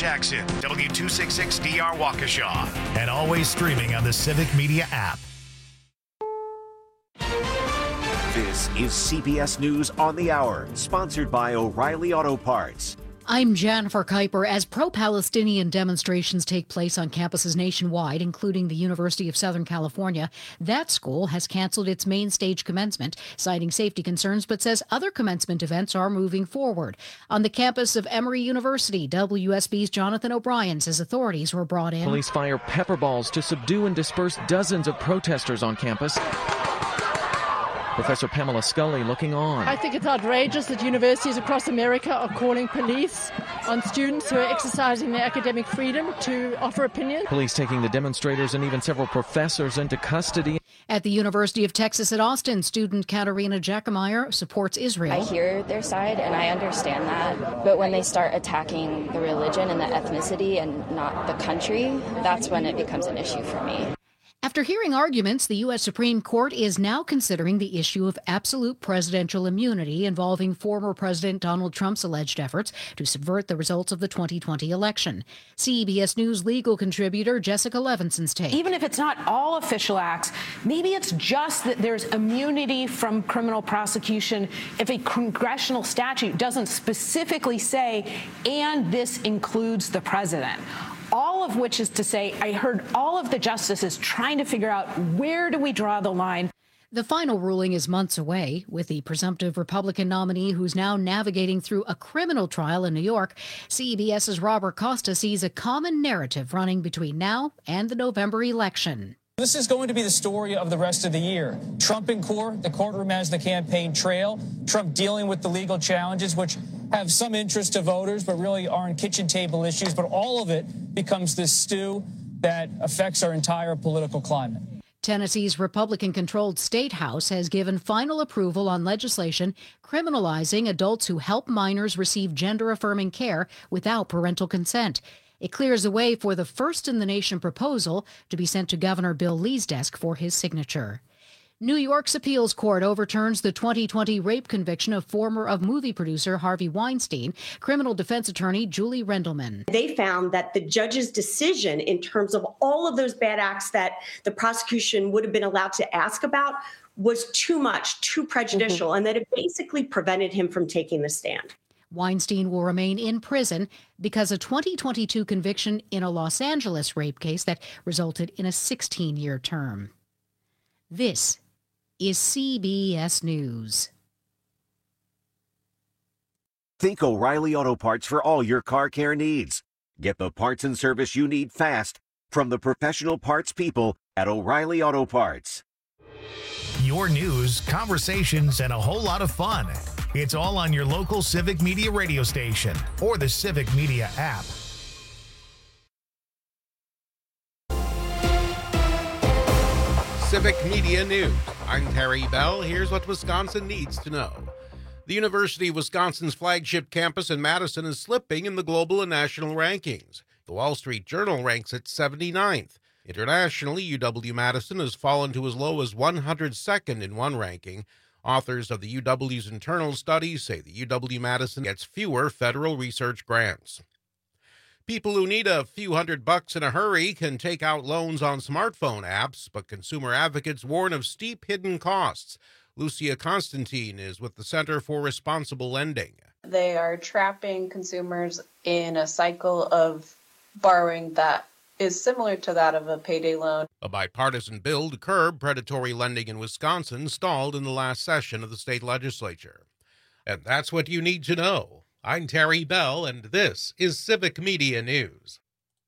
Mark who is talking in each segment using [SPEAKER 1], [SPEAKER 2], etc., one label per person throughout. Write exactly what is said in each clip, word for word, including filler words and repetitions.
[SPEAKER 1] Jackson, W two sixty-six D R Waukesha, and always streaming on the Civic Media app.
[SPEAKER 2] This is C B S News on the Hour, sponsored by O'Reilly Auto Parts.
[SPEAKER 3] I'm Jennifer Kuiper. As pro-Palestinian demonstrations take place on campuses nationwide, including the University of Southern California, that school has canceled its main stage commencement, citing safety concerns, but says other commencement events are moving forward. On the campus of Emory University, W S B's Jonathan O'Brien says authorities were brought in.
[SPEAKER 4] Police fire pepper balls to subdue and disperse dozens of protesters on campus. Professor Pamela Scully looking on.
[SPEAKER 5] I think it's outrageous that universities across America are calling police on students who are exercising their academic freedom to offer opinion.
[SPEAKER 4] Police taking the demonstrators and even several professors into custody.
[SPEAKER 3] At the University of Texas at Austin, student Katarina Jackemeyer supports Israel.
[SPEAKER 6] I hear their side and I understand that, but when they start attacking the religion and the ethnicity and not the country, that's when it becomes an issue for me.
[SPEAKER 3] After hearing arguments, the U S Supreme Court is now considering the issue of absolute presidential immunity involving former President Donald Trump's alleged efforts to subvert the results of the twenty twenty election. C B S News legal contributor Jessica Levinson's take.
[SPEAKER 7] Even if it's not all official acts, maybe it's just that there's immunity from criminal prosecution if a congressional statute doesn't specifically say, and this includes the president. All of which is to say, I heard all of the justices trying to figure out where do we draw the line.
[SPEAKER 3] The final ruling is months away, with the presumptive Republican nominee who's now navigating through a criminal trial in New York. CBS's Robert Costa sees a common narrative running between now and the November election.
[SPEAKER 8] This is going to be the story of the rest of the year. Trump in court, the courtroom as the campaign trail, Trump dealing with the legal challenges, which have some interest to voters, but really aren't kitchen table issues. But all of it becomes this stew that affects our entire political climate.
[SPEAKER 3] Tennessee's Republican-controlled State House has given final approval on legislation criminalizing adults who help minors receive gender-affirming care without parental consent. It clears the way for the first-in-the-nation proposal to be sent to Governor Bill Lee's desk for his signature. New York's appeals court overturns the twenty twenty rape conviction of former of movie producer Harvey Weinstein, criminal defense attorney Julie Rendelman.
[SPEAKER 9] They found that the judge's decision in terms of all of those bad acts that the prosecution would have been allowed to ask about was too much, too prejudicial, mm-hmm. and that it basically prevented him from taking the stand.
[SPEAKER 3] Weinstein will remain in prison because a twenty twenty-two conviction in a Los Angeles rape case that resulted in a sixteen-year term. This is C B S News.
[SPEAKER 2] Think O'Reilly Auto Parts for all your car care needs. Get the parts and service you need fast from the professional parts people at O'Reilly Auto Parts.
[SPEAKER 1] Your news, conversations, and a whole lot of fun. It's all on your local Civic Media radio station or the Civic Media app.
[SPEAKER 10] Civic Media News. I'm Terry Bell. Here's what Wisconsin needs to know. The University of Wisconsin's flagship campus in Madison is slipping in the global and national rankings. The Wall Street Journal ranks it seventy-ninth. Internationally, U W-Madison has fallen to as low as one hundred second in one ranking. Authors of the U W's internal studies say the U W-Madison gets fewer federal research grants. People who need a few hundred bucks in a hurry can take out loans on smartphone apps, but consumer advocates warn of steep hidden costs. Lucia Constantine is with the Center for Responsible Lending.
[SPEAKER 11] They are trapping consumers in a cycle of borrowing that is similar to that of a payday loan.
[SPEAKER 10] A bipartisan bill to curb predatory lending in Wisconsin stalled in the last session of the state legislature. And that's what you need to know. I'm Terry Bell, and this is Civic Media News.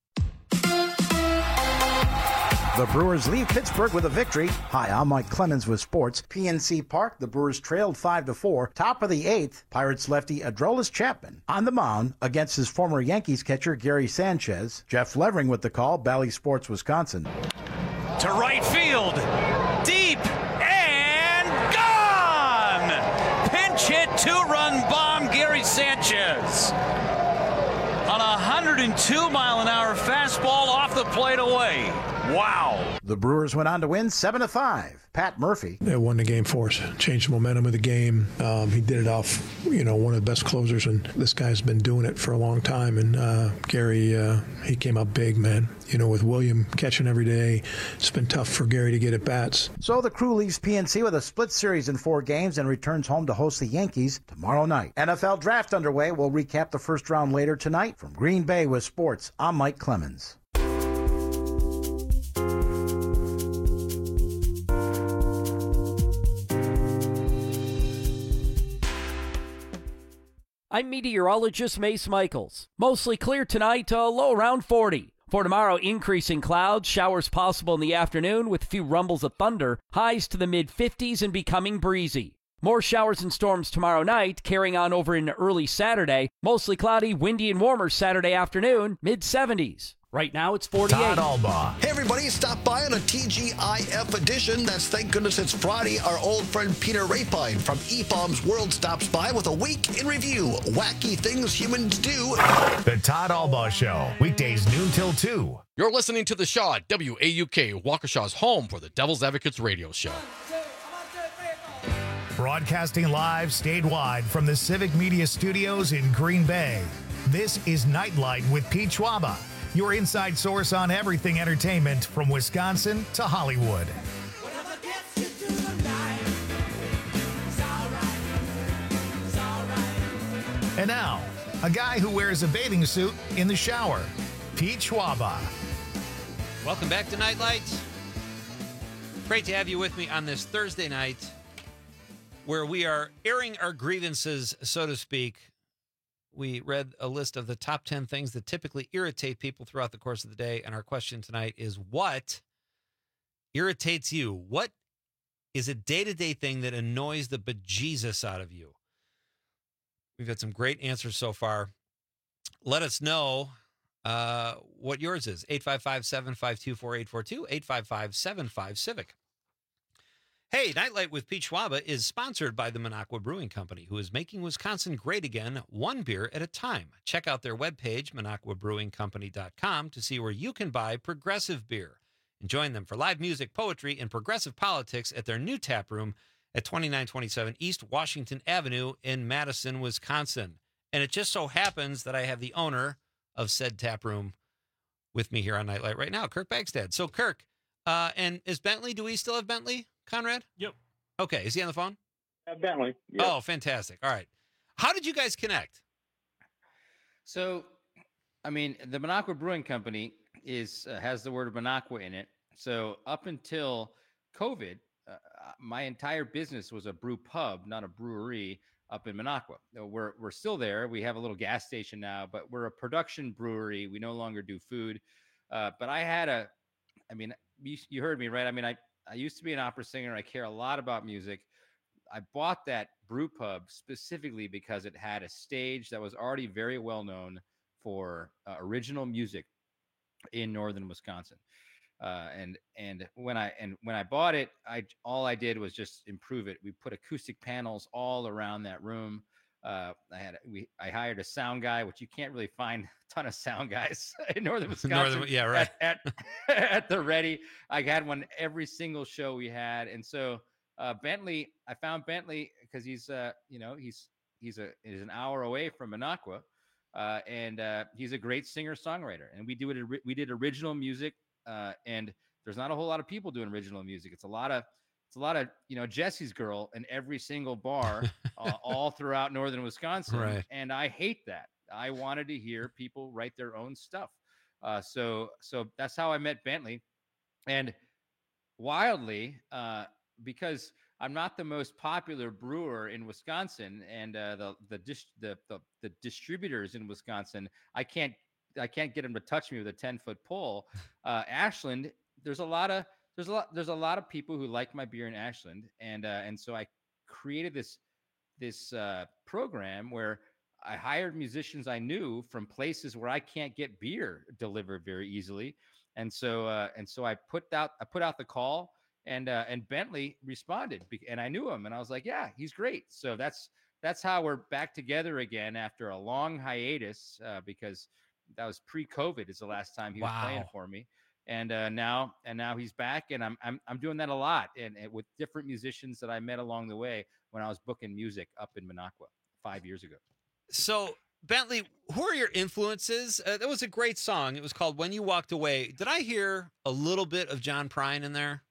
[SPEAKER 12] The Brewers leave Pittsburgh with a victory. Hi, I'm Mike Clemens with sports. P N C Park, the Brewers trailed five to four. Top of the eighth, Pirates lefty Aroldis Chapman on the mound against his former Yankees catcher Gary Sanchez. Jeff Levering with the call, Bally Sports, Wisconsin.
[SPEAKER 13] To right field, deep and gone! Pinch hit, two-run bomb, Gary Sanchez. On a one hundred two mile an hour fastball off the the plate away. Wow.
[SPEAKER 12] The Brewers went on to win seven to five. Pat Murphy.
[SPEAKER 14] They won the game for us, changed the momentum of the game. Um, he did it off, you know, one of the best closers, and this guy's been doing it for a long time. And uh, Gary, uh, he came up big, man. You know, with William catching every day, it's been tough for Gary to get at bats.
[SPEAKER 12] So the Crew leaves P N C with a split series in four games and returns home to host the Yankees tomorrow night. N F L draft underway. We'll recap the first round later tonight. From Green Bay with sports, I'm Mike Clemens.
[SPEAKER 15] I'm meteorologist Mace Michaels. Mostly clear tonight, a low around forty. For tomorrow, increasing clouds, showers possible in the afternoon with a few rumbles of thunder, highs to the mid fifties and becoming breezy. More showers and storms tomorrow night, carrying on over into early Saturday. Mostly cloudy, windy and warmer Saturday afternoon, mid seventies. Right now, it's forty-eight.
[SPEAKER 1] Todd Albaugh.
[SPEAKER 16] Hey, everybody, stop by on a T G I F edition. That's thank goodness it's Friday. Our old friend Peter Rapine from E F O M's World stops by with a week in review. Wacky things humans do.
[SPEAKER 1] The Todd Albaugh Show, weekdays noon till two.
[SPEAKER 17] You're listening to The Shaw, W A U K, Waukesha's home for the Devil's Advocates radio show.
[SPEAKER 1] Broadcasting live statewide from the Civic Media Studios in Green Bay. This is Nightlight with Pete Schwaba, your inside source on everything entertainment from Wisconsin to Hollywood. And now, a guy who wears a bathing suit in the shower, Pete Schwaba.
[SPEAKER 18] Welcome back to Nightlight. Great to have you with me on this Thursday night where we are airing our grievances, so to speak. We read a list of the top ten things that typically irritate people throughout the course of the day. And our question tonight is, what irritates you? What is a day-to-day thing that annoys the bejesus out of you? We've had some great answers so far. Let us know uh, what yours is. eight five five, seven five two, four eight four two, eight five five, seven five, Civic. Hey, Nightlight with Pete Schwaba is sponsored by the Minocqua Brewing Company, who is making Wisconsin great again, one beer at a time. Check out their webpage, minocqua brewing company dot com, to see where you can buy progressive beer. And join them for live music, poetry, and progressive politics at their new tap room at twenty-nine twenty-seven East Washington Avenue in Madison, Wisconsin. And it just so happens that I have the owner of said tap room with me here on Nightlight right now, Kirk Bagstad. So, Kirk, uh, and is Bentley, do we still have Bentley? Conrad?
[SPEAKER 19] Yep.
[SPEAKER 18] Okay. Is he on the phone?
[SPEAKER 19] Uh, Bentley. Yep.
[SPEAKER 18] Oh, fantastic. All right. How did you guys connect?
[SPEAKER 20] So, I mean, the Minocqua Brewing Company is uh, has the word Minocqua in it. So up until COVID, uh, my entire business was a brew pub, not a brewery up in Minocqua. We're, we're still there. We have a little gas station now, but we're a production brewery. We no longer do food. Uh, but I had a, I mean, you, you heard me, right? I mean, I, I used to be an opera singer. I care a lot about music. I bought that brew pub specifically because it had a stage that was already very well known for uh, original music in northern Wisconsin. Uh, and and when I and when I bought it, I all I did was just improve it. We put acoustic panels all around that room. Uh, I had we I hired a sound guy, which you can't really find a ton of sound guys in northern Wisconsin.
[SPEAKER 18] Northern, yeah, right.
[SPEAKER 20] At, at, at the ready, I had one every single show we had, and so uh, Bentley. I found Bentley because he's uh you know he's he's a he's an hour away from Minocqua, uh, and uh, he's a great singer songwriter, and we do it we did original music, uh, and there's not a whole lot of people doing original music. It's a lot of It's a lot of, you know, Jesse's Girl in every single bar uh, all throughout northern Wisconsin.
[SPEAKER 18] Right.
[SPEAKER 20] And I hate that. I wanted to hear people write their own stuff. Uh, so so that's how I met Bentley. And wildly, uh, because I'm not the most popular brewer in Wisconsin, and uh, the the, dis- the the the distributors in Wisconsin, I can't I can't get them to touch me with a ten foot pole. Uh, Ashland, there's a lot of There's a lot. There's a lot of people who like my beer in Ashland, and uh, and so I created this this uh, program where I hired musicians I knew from places where I can't get beer delivered very easily, and so uh, and so I put out I put out the call, and uh, and Bentley responded, and I knew him, and I was like, yeah, he's great. So that's that's how we're back together again after a long hiatus, uh, because that was pre-COVID is the last time he was
[SPEAKER 18] Wow.
[SPEAKER 20] playing for me. And uh, now, and now he's back, and I'm I'm I'm doing that a lot, and, and with different musicians that I met along the way when I was booking music up in Minocqua five years ago.
[SPEAKER 18] So, Bentley, who are your influences? Uh, that was a great song. It was called "When You Walked Away." Did I hear a little bit of John Prine in there?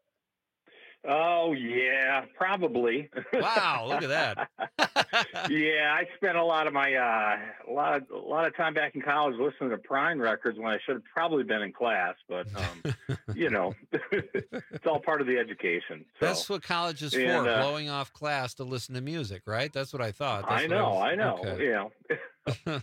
[SPEAKER 19] Oh yeah, probably.
[SPEAKER 18] Wow, look at that.
[SPEAKER 19] Yeah, I spent a lot of my uh, a lot of a lot of time back in college listening to Prine records when I should have probably been in class. But um, you know, it's all part of the education. So.
[SPEAKER 18] That's what college is
[SPEAKER 19] And,
[SPEAKER 18] for,
[SPEAKER 19] uh,
[SPEAKER 18] blowing off class to listen to music, right? That's what I thought. That's
[SPEAKER 19] I
[SPEAKER 18] what
[SPEAKER 19] know,
[SPEAKER 18] was-
[SPEAKER 19] I know.
[SPEAKER 18] okay.
[SPEAKER 19] Yeah.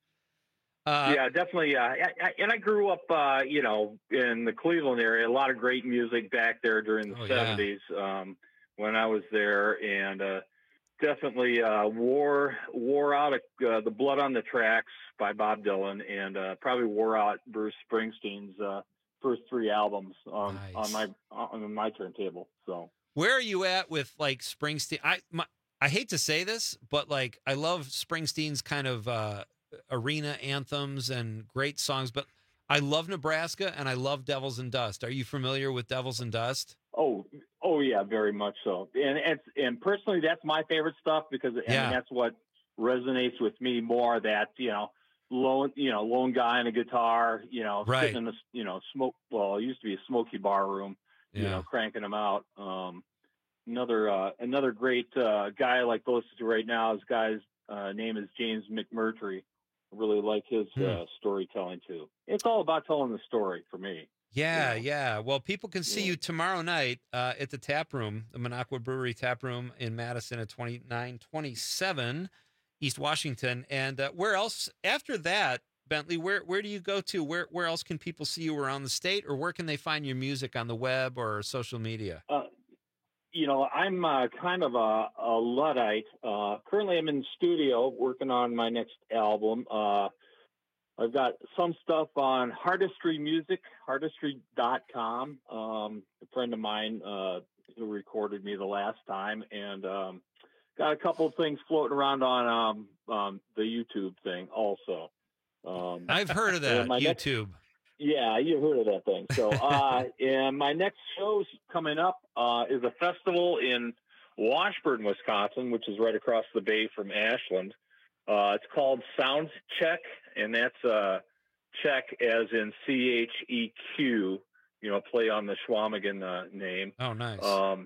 [SPEAKER 18] Uh,
[SPEAKER 19] yeah, definitely. Uh, I, I, and I grew up, uh, you know, in the Cleveland area. A lot of great music back there during the
[SPEAKER 18] Oh, yeah.
[SPEAKER 19] seventies um, when I was there, and uh, definitely uh, wore wore out uh, the Blood on the Tracks by Bob Dylan, and uh, probably wore out Bruce Springsteen's uh, first three albums on,
[SPEAKER 18] Nice.
[SPEAKER 19] on my on my turntable. So
[SPEAKER 18] Where are you at with like Springsteen? I my, I hate to say this, but like I love Springsteen's kind of uh, arena anthems and great songs, but I love Nebraska and I love Devils and Dust. Are you familiar with Devils and Dust?
[SPEAKER 19] Oh, oh yeah, very much so. And and, and personally, that's my favorite stuff because I
[SPEAKER 18] Yeah.
[SPEAKER 19] mean, that's what resonates with me more. That you know, lone you know, lone guy on a guitar, you know,
[SPEAKER 18] Right.
[SPEAKER 19] sitting in the you know smoke. Well, it used to be a smoky bar room, you
[SPEAKER 18] Yeah.
[SPEAKER 19] know, cranking them out. Um, another uh, another great uh, guy I like to listen to right now. His guy's uh, name is James McMurtry. I really like his
[SPEAKER 18] Hmm.
[SPEAKER 19] uh, storytelling too. It's all about telling the story for me.
[SPEAKER 18] Yeah, yeah. Well, people can see you tomorrow night uh, at the Tap Room, the Minocqua Brewery Tap Room in Madison at twenty-nine twenty-seven East Washington. And uh, where else after that, Bentley? Where where do you go to? Where where else can people see you around the state, or where can they find your music on the web or social media?
[SPEAKER 19] Uh, you know, I'm uh, kind of a, a Luddite. Uh, currently, I'm in the studio working on my next album. Uh, I've got some stuff on Hardistry Music, hardistry dot com. Um, a friend of mine uh, who recorded me the last time, and um, got a couple of things floating around on um, um, the YouTube thing also. Um,
[SPEAKER 18] I've heard of that
[SPEAKER 19] and my next-
[SPEAKER 18] YouTube.
[SPEAKER 19] yeah, you heard of that thing. So, uh, and my next show's coming up uh, is a festival in Washburn, Wisconsin, which is right across the bay from Ashland. Uh, it's called Sound Check, and that's uh, check as in C H E Q, you know, play on the Schwamigan uh, name.
[SPEAKER 18] Oh, nice.
[SPEAKER 19] Um,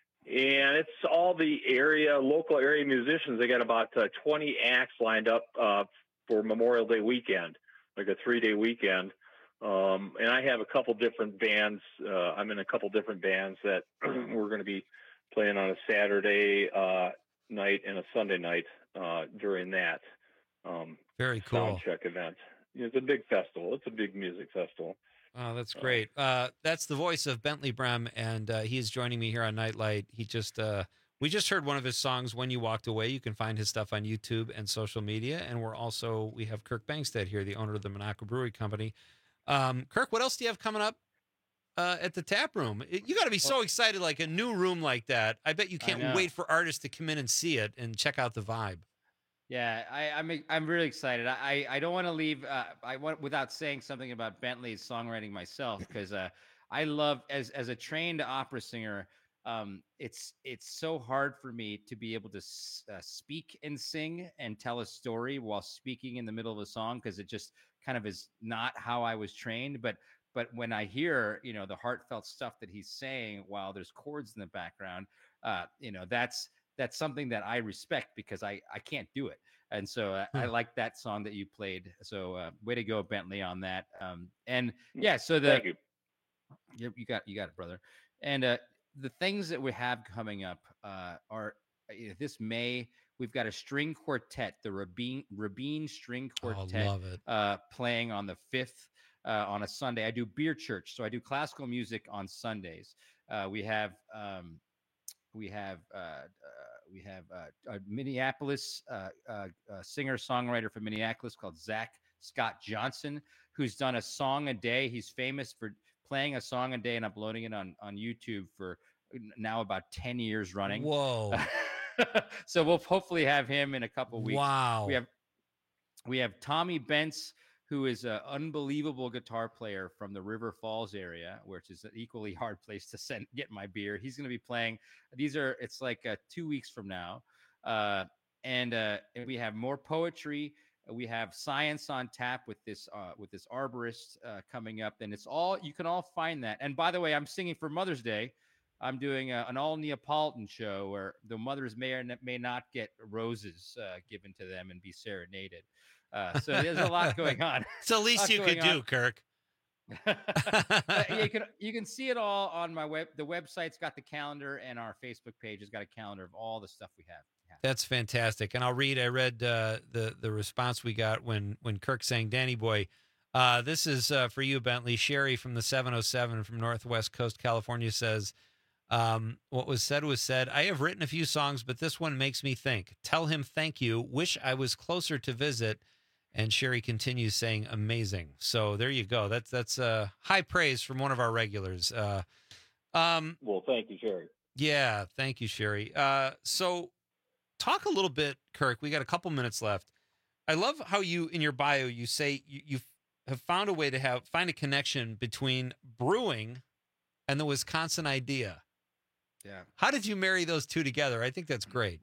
[SPEAKER 19] and it's all the area, local area musicians. They got about uh, twenty acts lined up uh, for Memorial Day weekend, like a three-day weekend. Um, and I have a couple different bands. Uh, I'm in a couple different bands that we're going to be playing on a Saturday uh, night and a Sunday night uh, during that um,
[SPEAKER 18] Very cool.
[SPEAKER 19] sound check event. It's a big festival. It's a big music festival.
[SPEAKER 18] Oh, that's great. Uh, that's the voice of Bentley Brem, and uh, he is joining me here on Nightlight. He just, uh, we just heard one of his songs, "When You Walked Away." You can find his stuff on YouTube and social media. And we're also, we have Kirk Bangstead here, the owner of the Minocqua Brewery Company. Um, Kirk, what else do you have coming up uh, at the Tap Room? It- you got to be so excited, like a new room like that. I bet you
[SPEAKER 20] I
[SPEAKER 18] can't
[SPEAKER 20] know.
[SPEAKER 18] wait for artists to come in and see it and check out the vibe.
[SPEAKER 20] Yeah, I, I'm I'm really excited. I I don't want to leave. Uh, I want without saying something about Bentley's songwriting myself because uh, I love as as a trained opera singer. Um, it's it's so hard for me to be able to s- uh, speak and sing and tell a story while speaking in the middle of a song because it just kind of is not how I was trained. But but when I hear you know the heartfelt stuff that he's saying while there's chords in the background, uh, you know that's. That's something that I respect because I, I can't do it. And so uh, I
[SPEAKER 19] Hmm.
[SPEAKER 20] like that song that you played. So uh, way to go, Bentley, on that. Um, and yeah, so the
[SPEAKER 19] Thank you.
[SPEAKER 20] you, you got you got it, brother. And uh, the things that we have coming up uh, are uh, this May. We've got a string quartet, the Rabin Rabin String Quartet,
[SPEAKER 18] love it.
[SPEAKER 20] Uh, playing on the fifth uh, on a Sunday. I do beer church, so I do classical music on Sundays. Uh, we have. Um, We have uh, uh, we have uh, a Minneapolis uh, uh, uh, singer songwriter from Minneapolis called Zach Scott Johnson, who's done a song a day. He's famous for playing a song a day and uploading it on on YouTube for now about ten years running.
[SPEAKER 18] Whoa!
[SPEAKER 20] So we'll hopefully have him in a couple weeks.
[SPEAKER 18] Wow.
[SPEAKER 20] We have we have Tommy Bentz, who is an unbelievable guitar player from the River Falls area, which is an equally hard place to send get my beer. He's going to be playing. These are it's like uh, two weeks from now, uh, and uh, and we have more poetry. We have science on tap with this uh, with this arborist uh, coming up, and it's all you can all find that. And by the way, I'm singing for Mother's Day. I'm doing a, an all Neapolitan show where the mothers may or may not get roses uh, given to them and be serenaded. Uh, so there's a lot going on.
[SPEAKER 18] It's the least you could do, Kirk.
[SPEAKER 20] you can you can see it all on my web. The website's got the calendar, and our Facebook page has got a calendar of all the stuff we have.
[SPEAKER 18] That's fantastic. And I'll read, I read uh, the, the response we got when, when Kirk sang Danny Boy. Uh, this is uh, for you, Bentley. Sherry from the seven oh seven from Northwest Coast, California says, um, what was said was said. I have written a few songs, but this one makes me think. Tell him thank you. Wish I was closer to visit. And Sherry continues saying, amazing. So there you go. That's, that's uh, high praise from one of our regulars. Uh, um,
[SPEAKER 19] well, thank you, Sherry.
[SPEAKER 18] Yeah, thank you, Sherry. Uh, so, talk a little bit, Kirk. We got a couple minutes left. I love how you, in your bio, you say you you have found a way to have find a connection between brewing and the Wisconsin idea.
[SPEAKER 20] Yeah.
[SPEAKER 18] How did you marry those two together? I think that's great.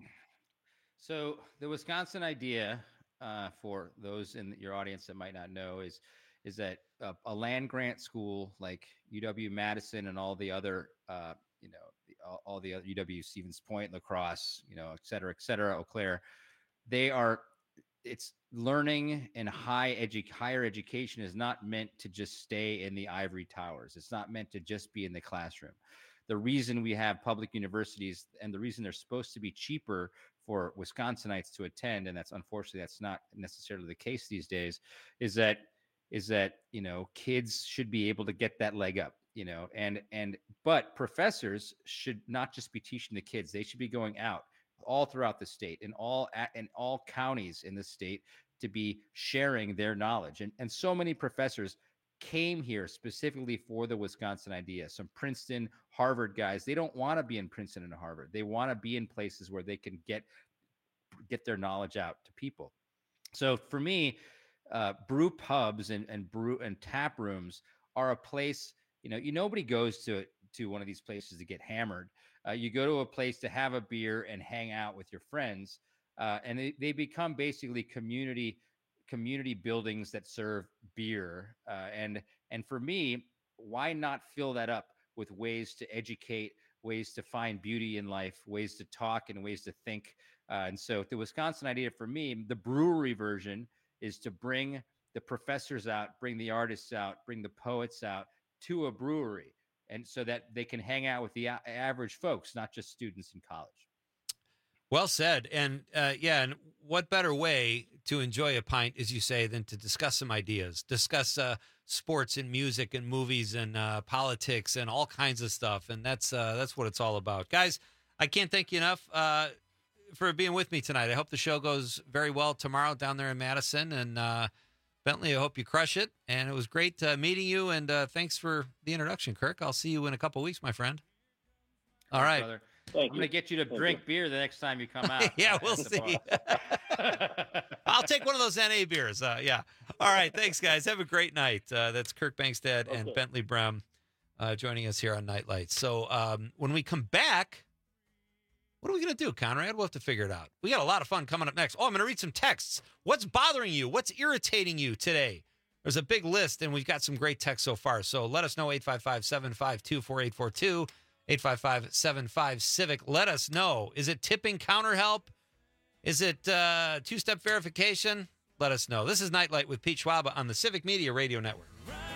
[SPEAKER 20] So the Wisconsin idea, uh, for those in your audience that might not know, is is that a, a land grant school like U W Madison and all the other, uh, you know, the, all, all the other U W Stevens Point, La Crosse, you know, et cetera, et cetera, Eau Claire, they are, it's learning and high edu- higher education is not meant to just stay in the ivory towers. It's not meant to just be in the classroom. The reason we have public universities and the reason they're supposed to be cheaper for Wisconsinites to attend, and that's unfortunately, that's not necessarily the case these days, is that, is that, you know, kids should be able to get that leg up. You know, and and but professors should not just be teaching the kids; they should be going out all throughout the state, in all in all counties in the state, to be sharing their knowledge. And and so many professors came here specifically for the Wisconsin idea. Some Princeton, Harvard guys, they don't want to be in Princeton and Harvard. They want to be in places where they can get get their knowledge out to people. So for me, uh, brew pubs and and brew and tap rooms are a place. You know, you nobody goes to to one of these places to get hammered. Uh, you go to a place to have a beer and hang out with your friends, uh, and they, they become basically community community buildings that serve beer. Uh, and and for me, why not fill that up with ways to educate, ways to find beauty in life, ways to talk, and ways to think. Uh, and so, the Wisconsin idea for me, the brewery version, is to bring the professors out, bring the artists out, bring the poets out to a brewery, and so that they can hang out with the a- average folks, not just students in college.
[SPEAKER 18] Well said. And uh, yeah, and what better way to enjoy a pint, as you say, than to discuss some ideas, discuss uh, sports and music and movies and uh, politics and all kinds of stuff. And that's uh, that's what it's all about. Guys, I can't thank you enough uh, for being with me tonight. I hope the show goes very well tomorrow down there in Madison. And uh, Bentley, I hope you crush it. And it was great uh, meeting you. And uh, thanks for the introduction, Kirk. I'll see you in a couple weeks, my friend. All
[SPEAKER 20] Thanks,
[SPEAKER 18] right.
[SPEAKER 20] brother. I'm going to get you to
[SPEAKER 18] Thank
[SPEAKER 20] drink
[SPEAKER 18] you.
[SPEAKER 20] beer the next time you come out.
[SPEAKER 18] Yeah, we'll see. I'll take one of those N A beers. Uh, yeah. All right. Thanks, guys. Have a great night. Uh, that's Kirk Bangstad and
[SPEAKER 19] Okay.
[SPEAKER 18] Bentley Brem uh, joining us here on Nightlight. So um, when we come back, what are we going to do, Conrad? We'll have to figure it out. We got a lot of fun coming up next. Oh, I'm going to read some texts. What's bothering you? What's irritating you today? There's a big list, and we've got some great texts so far. So let us know, eight five five, seven five two, four eight four two. eight five five, seven five, civic. Let us know. Is it tipping counter help? Is it uh, two-step verification? Let us know. This is Nightlight with Pete Schwab on the Civic Media Radio Network.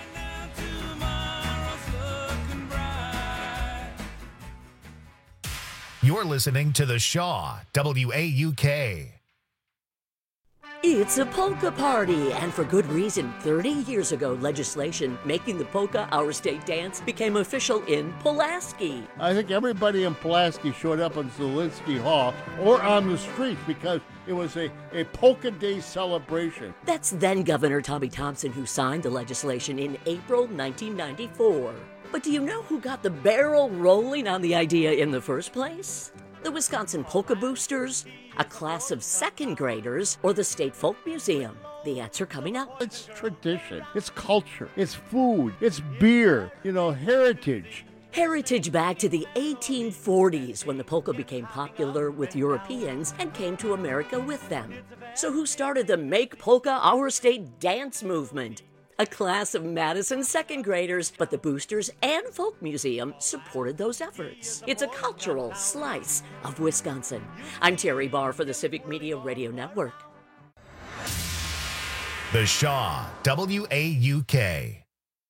[SPEAKER 1] You're listening to The Shaw, W A U K.
[SPEAKER 21] It's a polka party, and for good reason. thirty years ago, legislation making the polka our state dance became official in Pulaski.
[SPEAKER 22] I think everybody in Pulaski showed up in Zielinski Hall or on the streets because it was a, a polka day celebration.
[SPEAKER 21] That's then Governor Tommy Thompson who signed the legislation in April nineteen ninety-four. But do you know who got the barrel rolling on the idea in the first place? The Wisconsin Polka Boosters, a class of second graders, or the State Folk Museum. The answer coming up.
[SPEAKER 22] It's tradition. It's culture. It's food. It's beer. You know, heritage.
[SPEAKER 21] Heritage back to the eighteen forties when the polka became popular with Europeans and came to America with them. So who started the Make Polka Our State dance movement? A class of Madison second graders, but the Boosters and Folk Museum supported those efforts. It's a cultural slice of Wisconsin. I'm Terry Barr for the Civic Media Radio Network.
[SPEAKER 1] The Shaw, W A U K.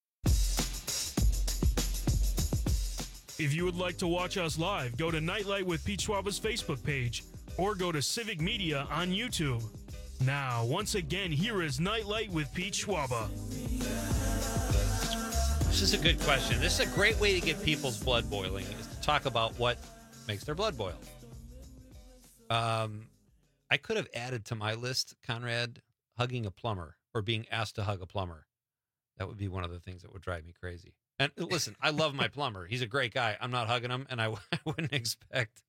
[SPEAKER 4] If you would like to watch us live, go to Nightlight with Pete Schwaba's Facebook page or go to Civic Media on YouTube. Now, once again, here is Nightlight with Pete Schwaba.
[SPEAKER 18] This is a good question. This is a great way to get people's blood boiling, is to talk about what makes their blood boil. Um, I could have added to my list, Conrad, hugging a plumber or being asked to hug a plumber. That would be one of the things that would drive me crazy. And listen, I love my plumber. He's a great guy. I'm not hugging him, and I, I wouldn't expect.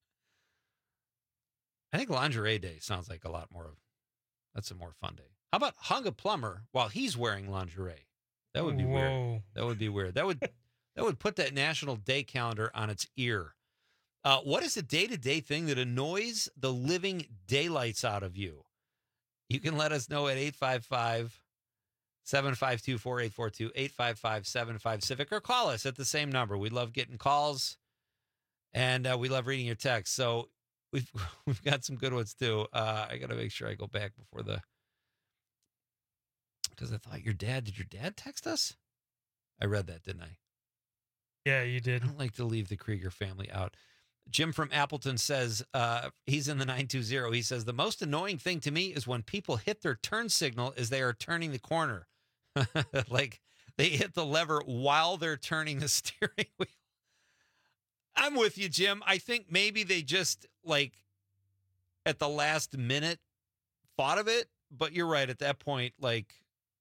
[SPEAKER 18] I think lingerie day sounds like a lot more of, that's a more fun day. How about hug a plumber while he's wearing lingerie? That would be
[SPEAKER 4] Whoa.
[SPEAKER 18] weird. That would be weird. That would that would put that National Day calendar on its ear. Uh, what is a day-to-day thing that annoys the living daylights out of you? You can let us know at eight five five, seven five two, four eight four two, eight five five, seven five Civic, or call us at the same number. We love getting calls, and uh, we love reading your texts. So we've we've got some good ones too. Uh, I got to make sure I go back before the, because I thought your dad, did your dad text us? I read that, didn't I?
[SPEAKER 4] Yeah, you did.
[SPEAKER 18] I don't like to leave the Krieger family out. Jim from Appleton says, uh, he's in the nine two zero. He says, the most annoying thing to me is when people hit their turn signal as they are turning the corner. Like they hit the lever while they're turning the steering wheel. I'm with you, Jim. I think maybe they just, like, at the last minute thought of it. But you're right. At that point, like,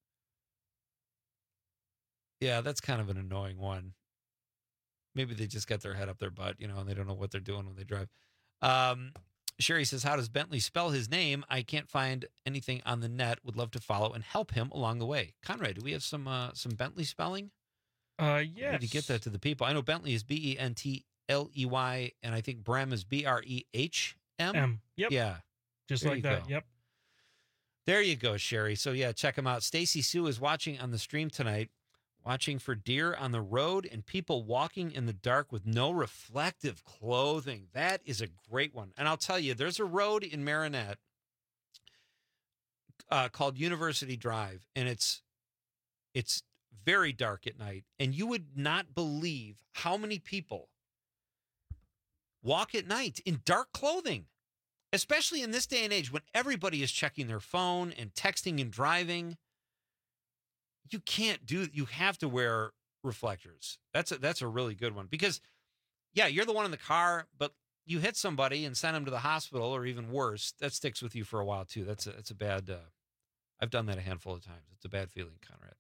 [SPEAKER 18] yeah, that's kind of an annoying one. Maybe they just got their head up their butt, you know, and they don't know what they're doing when they drive. Um, Sherry says, how does Bentley spell his name? I can't find anything on the net. Would love to follow and help him along the way. Conrad, do we have some uh, some Bentley spelling?
[SPEAKER 4] Uh, yes.
[SPEAKER 18] I need to get that to the people. I know Bentley is B E N T L E Y, and I think Brehm is B R E H M.
[SPEAKER 4] M. Yep.
[SPEAKER 18] Yeah.
[SPEAKER 4] Just
[SPEAKER 18] There
[SPEAKER 4] like
[SPEAKER 18] you
[SPEAKER 4] that.
[SPEAKER 18] go.
[SPEAKER 4] Yep.
[SPEAKER 18] There you go, Sherry. So, yeah, check them out. Stacy Sue is watching on the stream tonight, watching for deer on the road and people walking in the dark with no reflective clothing. That is a great one. And I'll tell you, there's a road in Marinette uh, called University Drive, and it's it's very dark at night. And you would not believe how many people walk at night in dark clothing, especially in this day and age when everybody is checking their phone and texting and driving. You can't do, you have to wear reflectors. That's a, that's a really good one because, yeah, you're the one in the car, but you hit somebody and send them to the hospital or even worse, that sticks with you for a while too. That's a, that's a bad, uh, I've done that a handful of times. It's a bad feeling, Conrad.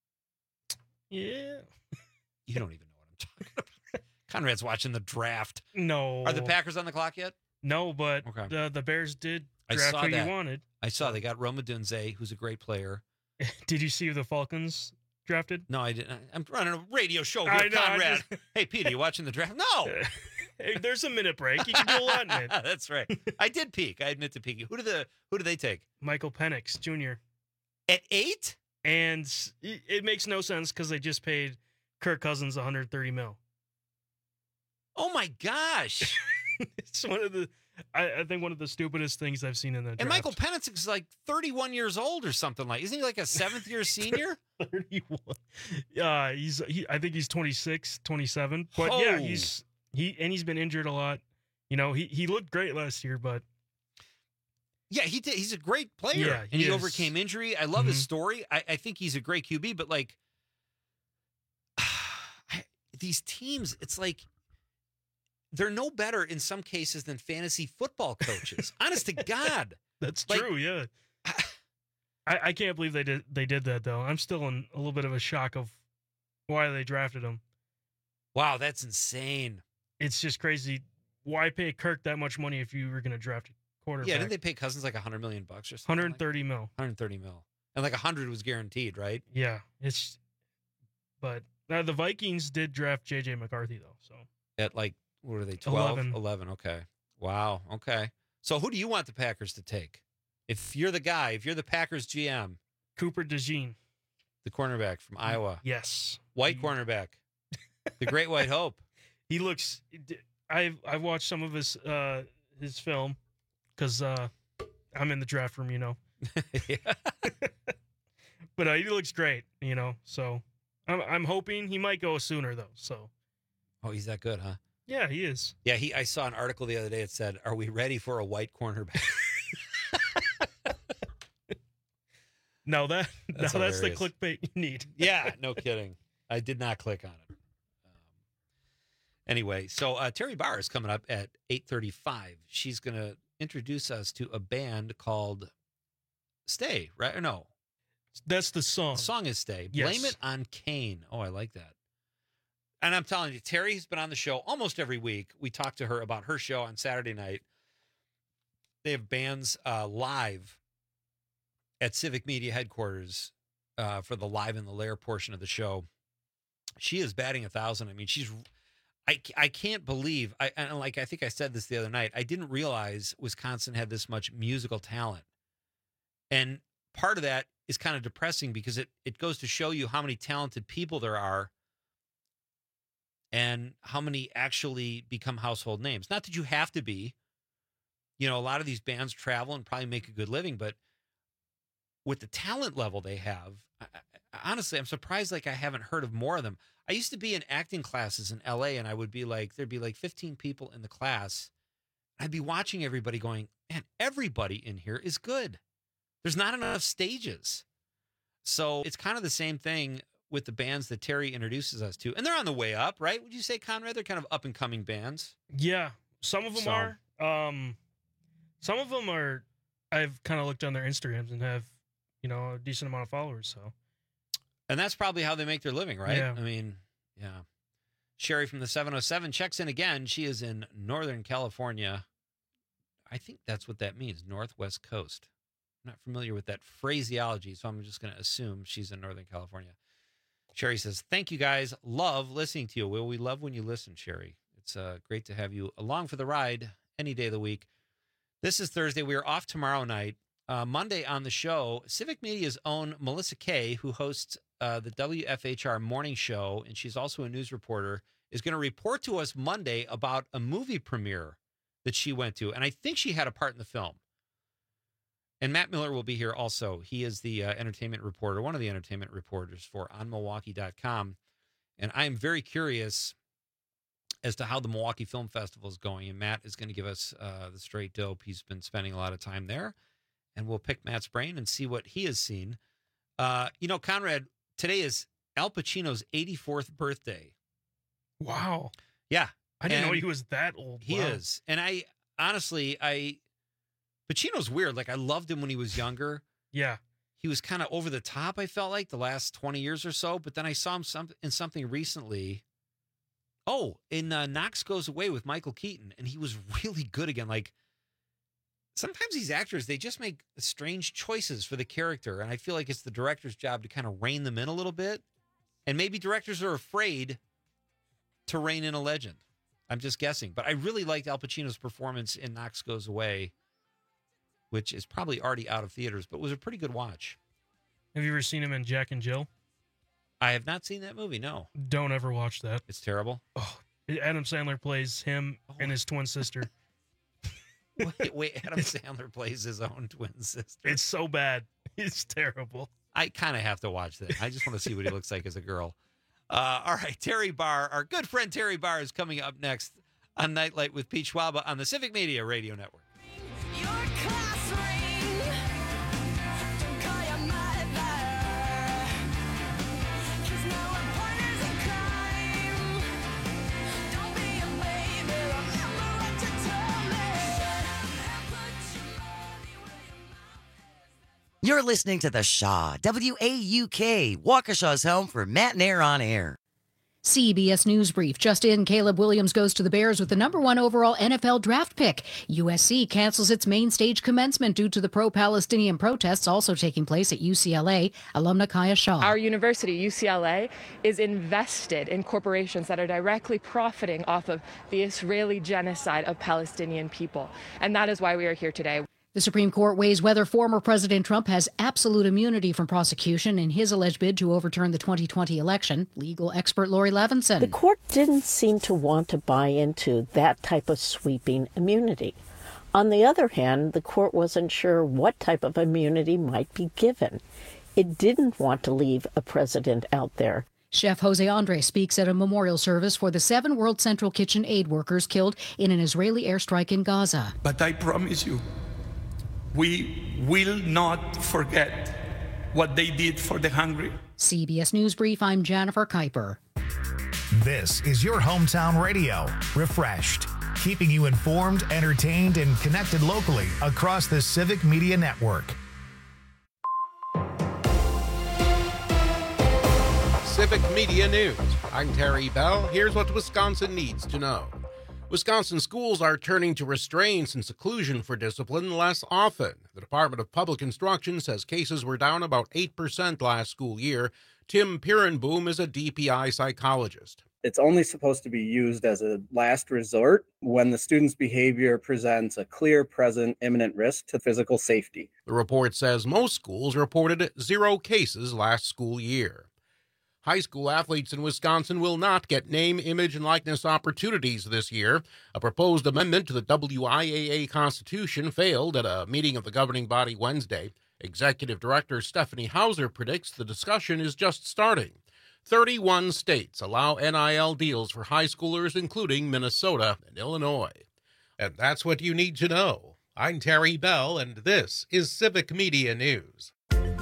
[SPEAKER 4] Yeah.
[SPEAKER 18] You don't even know what I'm talking about. Conrad's watching the draft.
[SPEAKER 4] No.
[SPEAKER 18] Are the Packers on the clock yet?
[SPEAKER 4] No, but
[SPEAKER 18] Okay.
[SPEAKER 4] the, the Bears did
[SPEAKER 18] I
[SPEAKER 4] draft
[SPEAKER 18] saw
[SPEAKER 4] who
[SPEAKER 18] that.
[SPEAKER 4] you wanted.
[SPEAKER 18] I saw they got Roma Dunze, who's a great player.
[SPEAKER 4] Did you see who the Falcons drafted?
[SPEAKER 18] No, I didn't. I'm running a radio show here,
[SPEAKER 4] I know, I
[SPEAKER 18] Conrad.
[SPEAKER 4] just-
[SPEAKER 18] Hey, Pete, are you watching the draft? No.
[SPEAKER 4] Hey, there's a minute break. You can do a lot in it.
[SPEAKER 18] That's right. I did peek. I admit to peeking. Who did the Who did they take?
[SPEAKER 4] Michael Penix Junior
[SPEAKER 18] At eight?
[SPEAKER 4] And it it makes no sense because they just paid Kirk Cousins one hundred thirty mil.
[SPEAKER 18] Oh my gosh!
[SPEAKER 4] It's one of the, I, I think one of the stupidest things I've seen in the draft.
[SPEAKER 18] And Michael Penix is like thirty-one years old or something like. Isn't he like a seventh year senior?
[SPEAKER 4] thirty-one. Yeah, he's. He, I think he's twenty-six, twenty-seven. But yeah,
[SPEAKER 18] Oh.
[SPEAKER 4] he's he and he's been injured a lot. You know, he he looked great last year, but
[SPEAKER 18] Yeah, he did. He's a great player,
[SPEAKER 4] Yeah,
[SPEAKER 18] and
[SPEAKER 4] he
[SPEAKER 18] he
[SPEAKER 4] is.
[SPEAKER 18] overcame injury. I love his
[SPEAKER 4] Mhm.
[SPEAKER 18] story. I, I think he's a great Q B, but like these teams, it's like they're no better in some cases than fantasy football coaches. Honest to God,
[SPEAKER 4] that's
[SPEAKER 18] Like-
[SPEAKER 4] true. Yeah, I, I can't believe they did they did that though. I'm still in a little bit of a shock of why they drafted him.
[SPEAKER 18] wow, that's insane.
[SPEAKER 4] It's just crazy. Why pay Kirk that much money if you were going to draft a quarterback?
[SPEAKER 18] Yeah, didn't they pay Cousins like a hundred million bucks or something?
[SPEAKER 4] one hundred thirty mil.
[SPEAKER 18] One hundred thirty mil. And like one hundred was guaranteed, right?
[SPEAKER 4] Yeah, it's. But uh, the Vikings did draft J J McCarthy though, so
[SPEAKER 18] At like what are they? twelve,
[SPEAKER 4] eleven.
[SPEAKER 18] eleven. Okay. Wow. Okay. So who do you want the Packers to take? If you're the guy, if you're the Packers G M,
[SPEAKER 4] Cooper DeJean,
[SPEAKER 18] the cornerback from Iowa.
[SPEAKER 4] Yes,
[SPEAKER 18] White cornerback, the Great White Hope.
[SPEAKER 4] He looks. I've I've watched some of his uh, his film because uh, I'm in the draft room, you know. But uh, he looks great, you know. So I'm I'm hoping he might go sooner though. So.
[SPEAKER 18] Oh, he's that good, huh?
[SPEAKER 4] Yeah, he is.
[SPEAKER 18] Yeah, he. I saw an article the other day that said, "Are we ready for a white cornerback?"
[SPEAKER 4] No, that
[SPEAKER 18] That's
[SPEAKER 4] no, that's the
[SPEAKER 18] hilarious.
[SPEAKER 4] clickbait you need.
[SPEAKER 18] Yeah, no kidding. I did not click on it. Um, anyway, so uh, Terry Barr is coming up at eight thirty-five. She's going to introduce us to a band called Stay, right? Or no?
[SPEAKER 4] That's the song.
[SPEAKER 18] The song is Stay.
[SPEAKER 4] Yes.
[SPEAKER 18] Blame It on Kane. Oh, I like that. And I'm telling you, Terry's been on the show almost every week. We talk to her about her show on Saturday night. They have bands uh, live at Civic Media headquarters uh, for the Live in the Lair portion of the show. She is batting a thousand. I mean, she's, I, I can't believe, I and like I think I said this the other night, I didn't realize Wisconsin had this much musical talent. And part of that is kind of depressing because it, it goes to show you how many talented people there are and how many actually become household names. Not that you have to be. You know, a lot of these bands travel and probably make a good living, but with the talent level they have, I, I, honestly, I'm surprised like I haven't heard of more of them. I used to be in acting classes in L A, and I would be like, there'd be like fifteen people in the class. I'd be watching everybody going, man, everybody in here is good. There's not enough stages. So it's kind of the same thing with the bands that Terry introduces us to. And they're on the way up, right? Would you say, Conrad? They're kind of up-and-coming bands.
[SPEAKER 4] Yeah, some of them
[SPEAKER 18] So-
[SPEAKER 4] are. Um, some of them are. I've kind of looked on their Instagrams and have, you know, a decent amount of followers. So,
[SPEAKER 18] And that's probably how they make their living, right?
[SPEAKER 4] Yeah.
[SPEAKER 18] I mean, yeah. Sherry from the seven oh seven checks in again. She is in Northern California. I think that's what that means, Northwest Coast. I'm not familiar with that phraseology, so I'm just going to assume she's in Northern California. Sherry says, thank you guys. Love listening to you. Well, we love when you listen, Sherry. It's uh, great to have you along for the ride any day of the week. This is Thursday. We are off tomorrow night. Uh, Monday on the show, Civic Media's own Melissa Kay, who hosts uh, the W F H R morning show, and she's also a news reporter, is going to report to us Monday about a movie premiere that she went to. And I think she had a part in the film. And Matt Miller will be here also. He is the uh, entertainment reporter, one of the entertainment reporters for on milwaukee dot com. And I am very curious as to how the Milwaukee Film Festival is going. And Matt is going to give us uh, the straight dope. He's been spending a lot of time there. And we'll pick Matt's brain and see what he has seen. Uh, you know, Conrad, today is Al Pacino's eighty-fourth birthday.
[SPEAKER 4] wow.
[SPEAKER 18] Yeah.
[SPEAKER 4] I didn't know
[SPEAKER 18] And
[SPEAKER 4] he was that old.
[SPEAKER 18] He
[SPEAKER 4] Wow.
[SPEAKER 18] is. And I, honestly, I, Pacino's weird. Like, I loved him when he was younger.
[SPEAKER 4] Yeah.
[SPEAKER 18] He was kind of over the top, I felt like, the last twenty years or so. But then I saw him some, in something recently. Oh, in uh, Knox Goes Away with Michael Keaton. And he was really good again. Like, sometimes these actors, they just make strange choices for the character. And I feel like it's the director's job to kind of rein them in a little bit. And maybe directors are afraid to rein in a legend. I'm just guessing. But I really liked Al Pacino's performance in Knox Goes Away, which is probably already out of theaters, but was a pretty good watch.
[SPEAKER 4] Have you ever seen him in Jack and Jill?
[SPEAKER 18] I have not seen that movie, no.
[SPEAKER 4] Don't ever watch that.
[SPEAKER 18] It's terrible.
[SPEAKER 4] Oh, Adam Sandler plays him and his twin sister.
[SPEAKER 18] Wait, wait, Adam Sandler plays his own twin sister.
[SPEAKER 4] It's so bad. It's terrible.
[SPEAKER 18] I kind of have to watch that. I just want to see what he looks like as a girl. Uh, all right, Terry Barr, our good friend Terry Barr is coming up next on Nightlight with Pete Schwaba on the Civic Media Radio Network.
[SPEAKER 5] You're listening to The Shaw, W A U K, Waukesha's home for Matt and Air on Air.
[SPEAKER 3] C B S News Brief. Just in, Caleb Williams goes to the Bears with the number one overall N F L draft pick. U S C cancels its main stage commencement due to the pro-Palestinian protests also taking place at U C L A. Alumna Kaya Shaw.
[SPEAKER 5] Our university, U C L A, is invested in corporations that are directly profiting off of the Israeli genocide of Palestinian people. And that is why we are here today.
[SPEAKER 3] The Supreme Court weighs whether former President Trump has absolute immunity from prosecution in his alleged bid to overturn the twenty twenty election. Legal expert Lori Levinson.
[SPEAKER 6] The court didn't seem to want to buy into that type of sweeping immunity. On the other hand, the court wasn't sure what type of immunity might be given. It didn't want to leave a president out there.
[SPEAKER 3] Chef Jose Andres speaks at a memorial service for the seven World Central Kitchen aid workers killed in an Israeli airstrike in Gaza.
[SPEAKER 23] But I promise you, we will not forget what they did for the hungry.
[SPEAKER 3] C B S News Brief, I'm Jennifer Kuiper.
[SPEAKER 1] This is your hometown radio, refreshed, keeping you informed, entertained, and connected locally across the Civic Media Network.
[SPEAKER 10] Civic Media News. I'm Terry Bell. Here's what Wisconsin needs to know. Wisconsin schools are turning to restraints and seclusion for discipline less often. The Department of Public Instruction says cases were down about eight percent last school year. Tim Pirenboom is a D P I psychologist.
[SPEAKER 24] It's only supposed to be used as a last resort when the student's behavior presents a clear, present, imminent risk to physical safety.
[SPEAKER 10] The report says most schools reported zero cases last school year. High school athletes in Wisconsin will not get name, image, and likeness opportunities this year. A proposed amendment to the W I A A Constitution failed at a meeting of the governing body Wednesday. Executive Director Stephanie Hauser predicts the discussion is just starting. thirty-one states allow N I L deals for high schoolers, including Minnesota and Illinois. And that's what you need to know. I'm Terry Bell, and this is Civic Media News.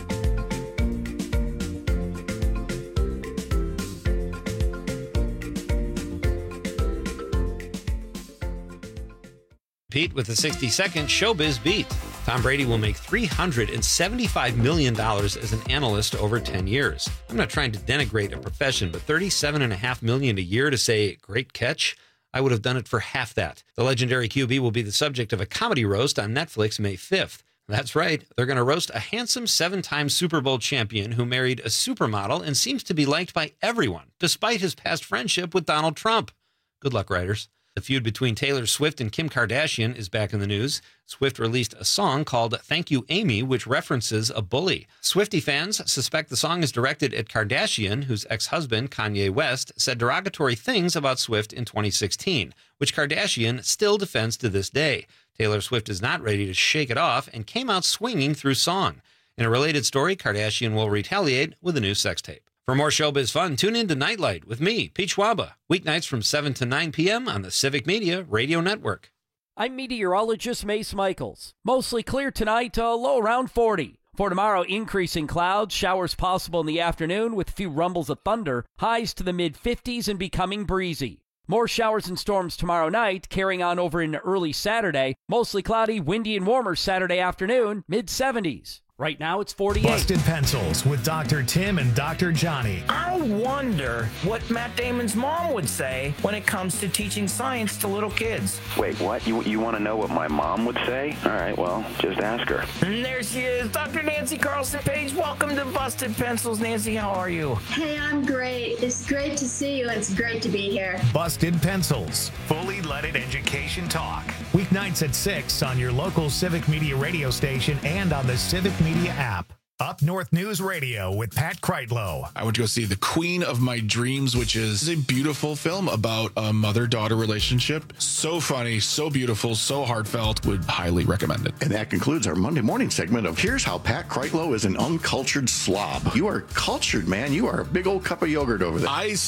[SPEAKER 18] Pete with the sixty-second Showbiz Beat. Tom Brady will make three hundred seventy-five million dollars as an analyst over ten years. I'm not trying to denigrate a profession, but thirty-seven point five million dollars a year to say, great catch? I would have done it for half that. The legendary Q B will be the subject of a comedy roast on Netflix May fifth. That's right, they're going to roast a handsome seven-time Super Bowl champion who married a supermodel and seems to be liked by everyone, despite his past friendship with Donald Trump. Good luck, writers. The feud between Taylor Swift and Kim Kardashian is back in the news. Swift released a song called Thank You, Amy, which references a bully. Swiftie fans suspect the song is directed at Kardashian, whose ex-husband, Kanye West, said derogatory things about Swift in twenty sixteen, which Kardashian still defends to this day. Taylor Swift is not ready to shake it off and came out swinging through song. In a related story, Kardashian will retaliate with a new sex tape. For more showbiz fun, tune in to Nightlight with me, Pete Schwaba, weeknights from seven to nine p.m. on the Civic Media Radio Network.
[SPEAKER 15] I'm meteorologist Mace Michaels. Mostly clear tonight, a low around forty. For tomorrow, increasing clouds, showers possible in the afternoon with a few rumbles of thunder, highs to the mid fifties and becoming breezy. More showers and storms tomorrow night, carrying on over into early Saturday. Mostly cloudy, windy, and warmer Saturday afternoon, mid seventies. Right now, it's forty-eight.
[SPEAKER 1] Busted Pencils with Doctor Tim and Doctor Johnny.
[SPEAKER 25] I wonder what Matt Damon's mom would say when it comes to teaching science to little kids.
[SPEAKER 26] Wait, what? You you want to know what my mom would say? All right, well, just ask her.
[SPEAKER 25] And there she is, Doctor Nancy Carlson Page. Welcome to Busted Pencils. Nancy, how are you?
[SPEAKER 27] Hey, I'm great. It's great to see you, and it's great to be here.
[SPEAKER 1] Busted Pencils, fully leaded education talk. Weeknights at six on your local Civic Media radio station and on the Civic Media app. Up North News Radio with Pat Kreitlow.
[SPEAKER 28] I went to go see The Queen of My Dreams, which is a beautiful film about a mother-daughter relationship. So funny, so beautiful, so heartfelt. Would highly recommend it.
[SPEAKER 16] And that concludes our Monday morning segment of Here's How Pat Kreitlow is an Uncultured Slob. You are cultured, man. You are a big old cup of yogurt over there.
[SPEAKER 28] I...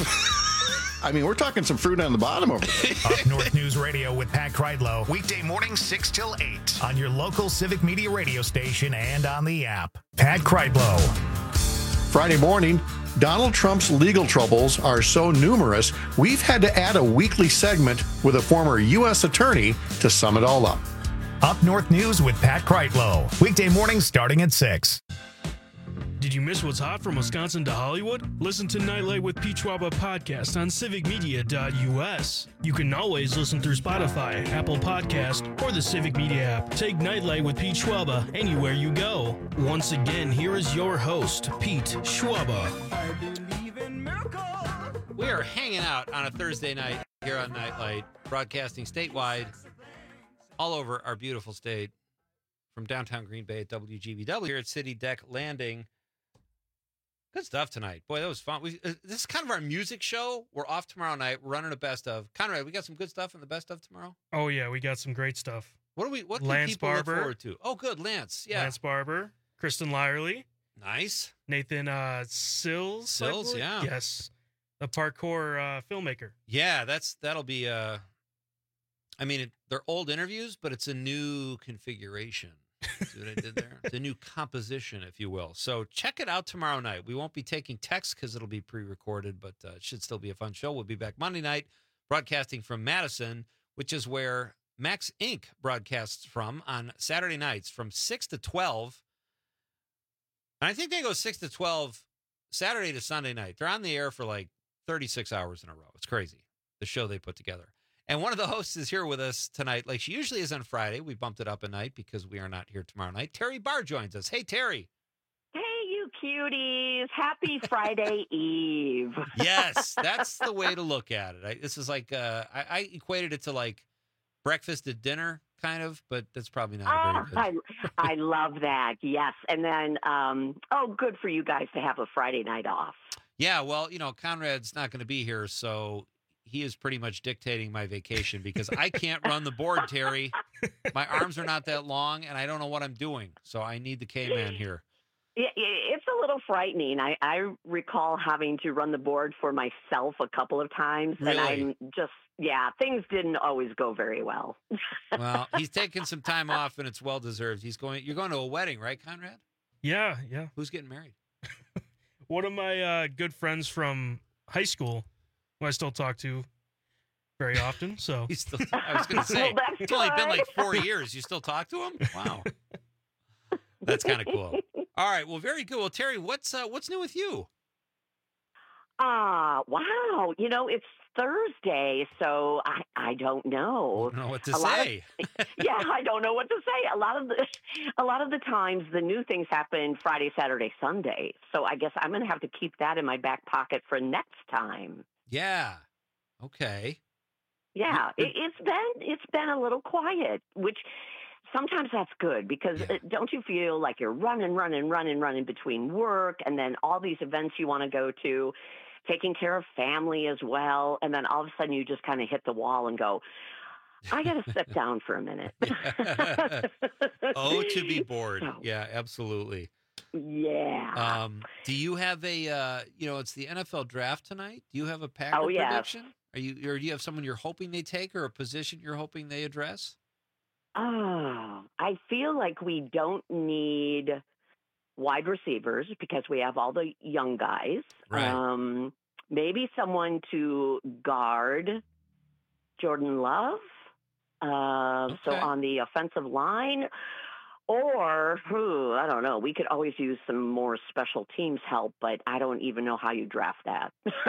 [SPEAKER 16] I mean, we're talking some fruit on the bottom over there.
[SPEAKER 1] Up North News Radio with Pat Kreitlow. Weekday morning, six till eight on your local Civic Media radio station and on the app. Pat Kreitlow.
[SPEAKER 16] Friday morning, Donald Trump's legal troubles are so numerous, we've had to add a weekly segment with a former U S attorney to sum it all up.
[SPEAKER 1] Up North News with Pat Kreitlow. Weekday morning starting at six.
[SPEAKER 4] Did you miss what's hot from Wisconsin to Hollywood? Listen to Nightlight with Pete Schwaba podcast on civic media dot U S. You can always listen through Spotify, Apple Podcast, or the Civic Media app. Take Nightlight with Pete Schwaba anywhere you go. Once again, here is your host, Pete Schwaba.
[SPEAKER 18] We are hanging out on a Thursday night here on Nightlight, broadcasting statewide all over our beautiful state from downtown Green Bay at W G B W here at City Deck Landing. Good stuff tonight. Boy, that was fun. We, uh, this is kind of our music show. We're off tomorrow night. We're running a best of. Conrad, we got some good stuff in the best of tomorrow?
[SPEAKER 4] Oh, yeah, we got some great stuff.
[SPEAKER 18] What do we? What can
[SPEAKER 4] Lance
[SPEAKER 18] people
[SPEAKER 4] Barber.
[SPEAKER 18] look forward to? Oh, good, Lance. Yeah,
[SPEAKER 4] Lance Barber, Kristen Lyerly.
[SPEAKER 18] Nice.
[SPEAKER 4] Nathan uh, Sills. I
[SPEAKER 18] Sills,
[SPEAKER 4] believe?
[SPEAKER 18] yeah.
[SPEAKER 4] Yes, a parkour uh, filmmaker.
[SPEAKER 18] Yeah, that's that'll be. Uh, I mean, it, they're old interviews, but it's a new configuration. See what I did there? It's a new composition, if you will. So check it out tomorrow night. We won't be taking texts because it'll be pre-recorded, but uh, it should still be a fun show. We'll be back Monday night, broadcasting from Madison, which is where Max Incorporated broadcasts from on Saturday nights from six to twelve. And I think they go six to twelve Saturday to Sunday night. They're on the air for like thirty-six hours in a row. It's crazy, the show they put together. And one of the hosts is here with us tonight, like she usually is on Friday. We bumped it up a night because we are not here tomorrow night. Terry Barr joins us. Hey, Terry.
[SPEAKER 2] Hey, you cuties. Happy Friday Eve.
[SPEAKER 18] Yes, that's the way to look at it. I, this is like, uh, I, I equated it to like breakfast at dinner, kind of, but that's probably not
[SPEAKER 2] Oh,
[SPEAKER 18] very good.
[SPEAKER 2] I, I love that. Yes. And then, um, oh, good for you guys to have a Friday night off.
[SPEAKER 18] Yeah, well, you know, Conrad's not going to be here, so he is pretty much dictating my vacation because I can't run the board, Terry. My arms are not that long, and I don't know what I'm doing, so I need the K-Man here.
[SPEAKER 2] It, it's a little frightening. I, I recall having to run the board for myself a couple of times,
[SPEAKER 18] Really?
[SPEAKER 2] and I'm just, yeah, things didn't always go very well.
[SPEAKER 18] Well, he's taking some time off, and it's well-deserved. He's going. You're going to a wedding, right, Conrad?
[SPEAKER 4] Yeah, yeah.
[SPEAKER 18] Who's getting married?
[SPEAKER 4] One of my uh, good friends from high school, who I still talk to very often. So
[SPEAKER 18] He's still. I was going to say,
[SPEAKER 2] Well, that's
[SPEAKER 18] it's only been
[SPEAKER 2] good.
[SPEAKER 18] like four years. You still talk to him? Wow, that's kind of cool. All right, well, very good. Well, Terry, what's uh, what's new with you?
[SPEAKER 2] Ah, wow. You know, it's Thursday, so I, I don't know.
[SPEAKER 18] I don't know what to
[SPEAKER 2] A lot of-
[SPEAKER 18] say.
[SPEAKER 2] yeah, I don't know what to say. A lot of the a lot of the times the new things happen Friday, Saturday, Sunday. So I guess I'm going to have to keep that in my back pocket for next time.
[SPEAKER 18] Yeah. Okay.
[SPEAKER 2] Yeah, it, it's been it's been a little quiet, which sometimes that's good because
[SPEAKER 18] Yeah.
[SPEAKER 2] uh, don't you feel like you're running, running, running, running between work and then all these events you want to go to, taking care of family as well, and then all of a sudden you just kind of hit the wall and go, I got to sit down for a minute.
[SPEAKER 18] Oh, to be bored.
[SPEAKER 2] So,
[SPEAKER 18] Yeah, absolutely.
[SPEAKER 2] yeah.
[SPEAKER 18] Um, do you have a, uh, you know, it's the N F L draft tonight. Do you have a Packer
[SPEAKER 2] Oh, yes.
[SPEAKER 18] prediction? Are you, or do you have someone you're hoping they take or a position you're hoping they address?
[SPEAKER 2] Oh, I feel like we don't need wide receivers because we have all the young guys.
[SPEAKER 18] Right.
[SPEAKER 2] Um, maybe someone to guard Jordan Love. Uh, So
[SPEAKER 18] Okay.
[SPEAKER 2] on the offensive line, or who, I don't know. We could always use some more special teams help, but I don't even know how you draft that.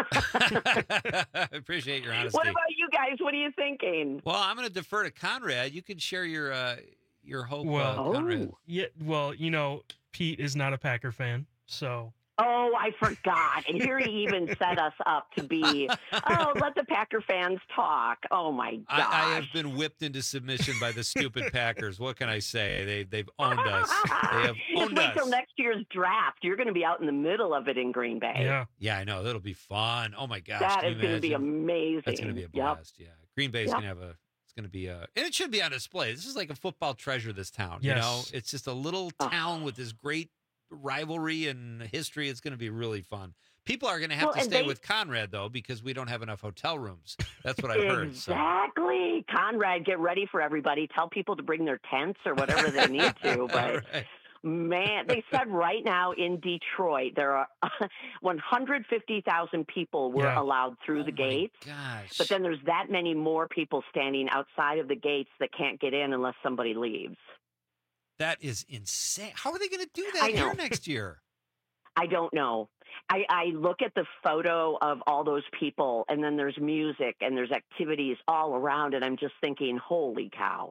[SPEAKER 18] I appreciate your honesty.
[SPEAKER 2] What about you guys? What are you thinking?
[SPEAKER 18] Well, I'm going to defer to Conrad. You can share your uh, your hope,
[SPEAKER 4] Well,
[SPEAKER 18] uh, Conrad.
[SPEAKER 4] yeah. Well, you know, Pete is not a Packer fan, so
[SPEAKER 2] Oh, I forgot. And here he even set us up to be, oh, let the Packer fans talk. Oh, my gosh.
[SPEAKER 18] I, I have been whipped into submission by the stupid Packers. What can I say? They, they've owned us. They have
[SPEAKER 2] Just
[SPEAKER 18] owned
[SPEAKER 2] wait
[SPEAKER 18] us.
[SPEAKER 2] till next year's draft. You're going to be out in the middle of it in Green Bay.
[SPEAKER 4] yeah.
[SPEAKER 18] Yeah, I know. That'll be fun. Oh, my gosh.
[SPEAKER 2] That
[SPEAKER 18] can
[SPEAKER 2] is
[SPEAKER 18] you
[SPEAKER 2] going to be
[SPEAKER 18] imagine?
[SPEAKER 2] amazing.
[SPEAKER 18] That's going to be a
[SPEAKER 2] Yep.
[SPEAKER 18] blast. Yeah. Green Bay's
[SPEAKER 2] Yep.
[SPEAKER 18] going to have a, it's going to be a, and it should be on display. This is like a football treasure, this town.
[SPEAKER 4] Yes.
[SPEAKER 18] You know, it's just a little
[SPEAKER 2] Oh.
[SPEAKER 18] town with this great rivalry and history. It's going to be really fun. People are going to have
[SPEAKER 2] Well,
[SPEAKER 18] to
[SPEAKER 2] and
[SPEAKER 18] stay
[SPEAKER 2] they-
[SPEAKER 18] with Conrad, though, because we don't have enough hotel rooms. That's what I've heard. So.
[SPEAKER 2] Exactly. Conrad, get ready for everybody. Tell people to bring their tents or whatever they need to. But
[SPEAKER 18] All right.
[SPEAKER 2] man, they said right now in Detroit, there are one hundred fifty thousand people were
[SPEAKER 4] Yeah.
[SPEAKER 2] allowed through
[SPEAKER 18] Oh
[SPEAKER 2] the
[SPEAKER 18] my
[SPEAKER 2] gates.
[SPEAKER 18] Gosh.
[SPEAKER 2] But then there's that many more people standing outside of the gates that can't get in unless somebody leaves.
[SPEAKER 18] That is insane. How are they going to do
[SPEAKER 2] I
[SPEAKER 18] that here
[SPEAKER 2] know.
[SPEAKER 18] next year?
[SPEAKER 2] I don't know. I, I look at the photo of all those people, and then there's music and there's activities all around, and I'm just thinking, holy cow.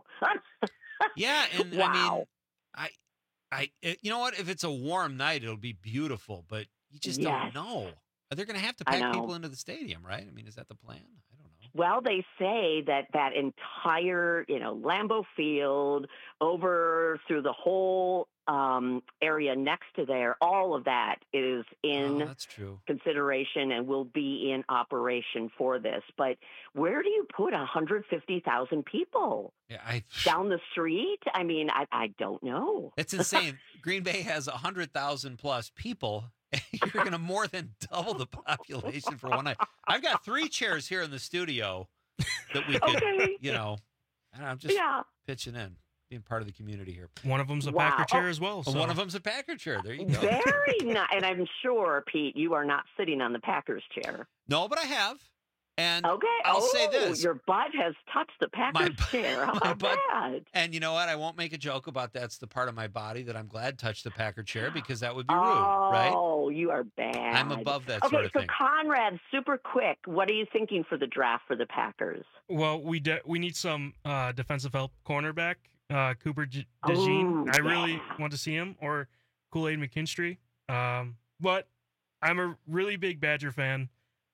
[SPEAKER 18] Yeah, and
[SPEAKER 2] wow.
[SPEAKER 18] I mean, I, I, it, you know what? If it's a warm night, it'll be beautiful, but you just
[SPEAKER 2] Yes.
[SPEAKER 18] don't know. They're going to have to
[SPEAKER 2] I
[SPEAKER 18] pack
[SPEAKER 2] know.
[SPEAKER 18] people into the stadium, right? I mean, is that the plan? I don't know.
[SPEAKER 2] Well, they say that that entire, you know, Lambeau Field over through the whole um, area next to there, all of that is in
[SPEAKER 18] Oh, that's true.
[SPEAKER 2] consideration and will be in operation for this. But where do you put one hundred fifty thousand people?
[SPEAKER 18] Yeah, I.
[SPEAKER 2] Down the street? I mean, I, I don't know.
[SPEAKER 18] It's insane. Green Bay has one hundred thousand plus people. You're going to more than double the population for one night. I've got three chairs here in the studio that we could,
[SPEAKER 2] Okay.
[SPEAKER 18] you know, I don't know, I'm just
[SPEAKER 2] Yeah.
[SPEAKER 18] pitching in, being part of the community here.
[SPEAKER 4] One of them's a
[SPEAKER 2] Wow.
[SPEAKER 4] Packer chair
[SPEAKER 2] Oh.
[SPEAKER 4] as well.
[SPEAKER 18] Well,
[SPEAKER 4] So.
[SPEAKER 18] one of them's a Packer chair. There you go.
[SPEAKER 2] Very nice. And I'm sure, Pete, you are not sitting on the Packers chair.
[SPEAKER 18] No, but I have. And
[SPEAKER 2] Okay.
[SPEAKER 18] I'll
[SPEAKER 2] oh,
[SPEAKER 18] say this.
[SPEAKER 2] Your butt has touched the Packers chair. How
[SPEAKER 18] my
[SPEAKER 2] about
[SPEAKER 18] butt-
[SPEAKER 2] that?
[SPEAKER 18] And you know what? I won't make a joke about that's the part of my body that I'm glad touched the Packer chair because that would be rude,
[SPEAKER 2] oh,
[SPEAKER 18] right?
[SPEAKER 2] you are bad.
[SPEAKER 18] I'm above that
[SPEAKER 2] okay,
[SPEAKER 18] sort of
[SPEAKER 2] so
[SPEAKER 18] thing.
[SPEAKER 2] Conrad, super quick, what are you thinking for the draft for the Packers?
[SPEAKER 4] Well, we de- we need some uh, defensive help cornerback. Uh, Cooper G- DeJean.
[SPEAKER 2] Oh,
[SPEAKER 4] I really
[SPEAKER 2] yeah.
[SPEAKER 4] want to see him, or Kool-Aid McKinstry. Um, but I'm a really big Badger fan,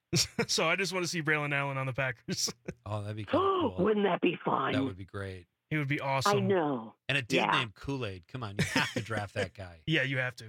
[SPEAKER 4] so I just want to see Braylon Allen on the Packers.
[SPEAKER 18] Oh, that'd be kind of cool.
[SPEAKER 2] Wouldn't that be fun?
[SPEAKER 18] That would be great.
[SPEAKER 4] He would be awesome.
[SPEAKER 2] I know.
[SPEAKER 18] And a dude
[SPEAKER 2] Yeah.
[SPEAKER 18] named Kool-Aid. Come on, you have to draft that guy.
[SPEAKER 4] Yeah, you have to.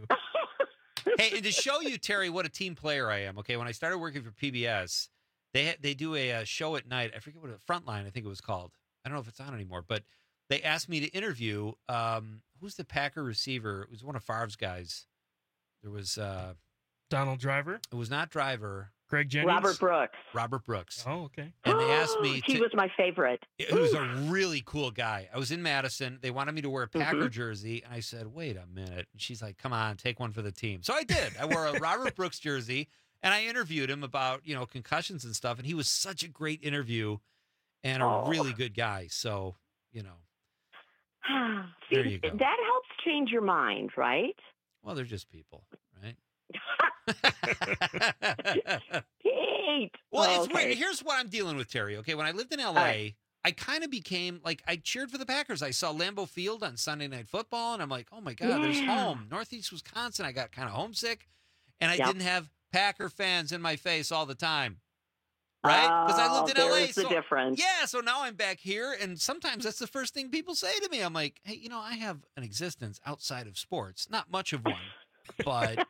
[SPEAKER 18] Hey, and to show you, Terry, what a team player I am. Okay, when I started working for P B S, they ha- they do a, uh show at night. I forget what it, Frontline, I think it was called. I don't know if it's on anymore, but they asked me to interview um, who's the Packer receiver? It was one of Favre's guys. There was uh,
[SPEAKER 4] Donald Driver.
[SPEAKER 18] It was not Driver.
[SPEAKER 4] Greg Jennings.
[SPEAKER 2] Robert Brooks.
[SPEAKER 18] Robert Brooks.
[SPEAKER 4] Oh, okay.
[SPEAKER 18] And they asked me.
[SPEAKER 2] He
[SPEAKER 18] to,
[SPEAKER 2] was my favorite.
[SPEAKER 18] He was a really cool guy. I was in Madison. They wanted me to wear a Packer
[SPEAKER 2] Mhm.
[SPEAKER 18] jersey, and I said, "Wait a minute." And she's like, "Come on, take one for the team." So I did. I wore a Robert Brooks jersey, and I interviewed him about you know concussions and stuff. And he was such a great interview, and a
[SPEAKER 2] Oh.
[SPEAKER 18] really good guy. So you know,
[SPEAKER 2] See,
[SPEAKER 18] There you go.
[SPEAKER 2] That helps change your mind, right?
[SPEAKER 18] well, they're just people, right?
[SPEAKER 2] Pete.
[SPEAKER 18] Well,
[SPEAKER 2] Oh,
[SPEAKER 18] it's
[SPEAKER 2] okay.
[SPEAKER 18] weird. Here's what I'm dealing with, Terry. Okay, when I lived in L A,
[SPEAKER 2] All right.
[SPEAKER 18] I kind of became like I cheered for the Packers. I saw Lambeau Field on Sunday Night Football, and I'm like, oh my God, there's
[SPEAKER 2] Yeah.
[SPEAKER 18] home, Northeast Wisconsin. I got kind of homesick, and I
[SPEAKER 2] Yep.
[SPEAKER 18] didn't have Packer fans in my face all the time, right? Because I lived in
[SPEAKER 2] Oh,
[SPEAKER 18] L A.
[SPEAKER 2] there's the
[SPEAKER 18] so,
[SPEAKER 2] difference.
[SPEAKER 18] yeah, so now I'm back here, and sometimes that's the first thing people say to me. I'm like, hey, you know, I have an existence outside of sports, not much of one, but.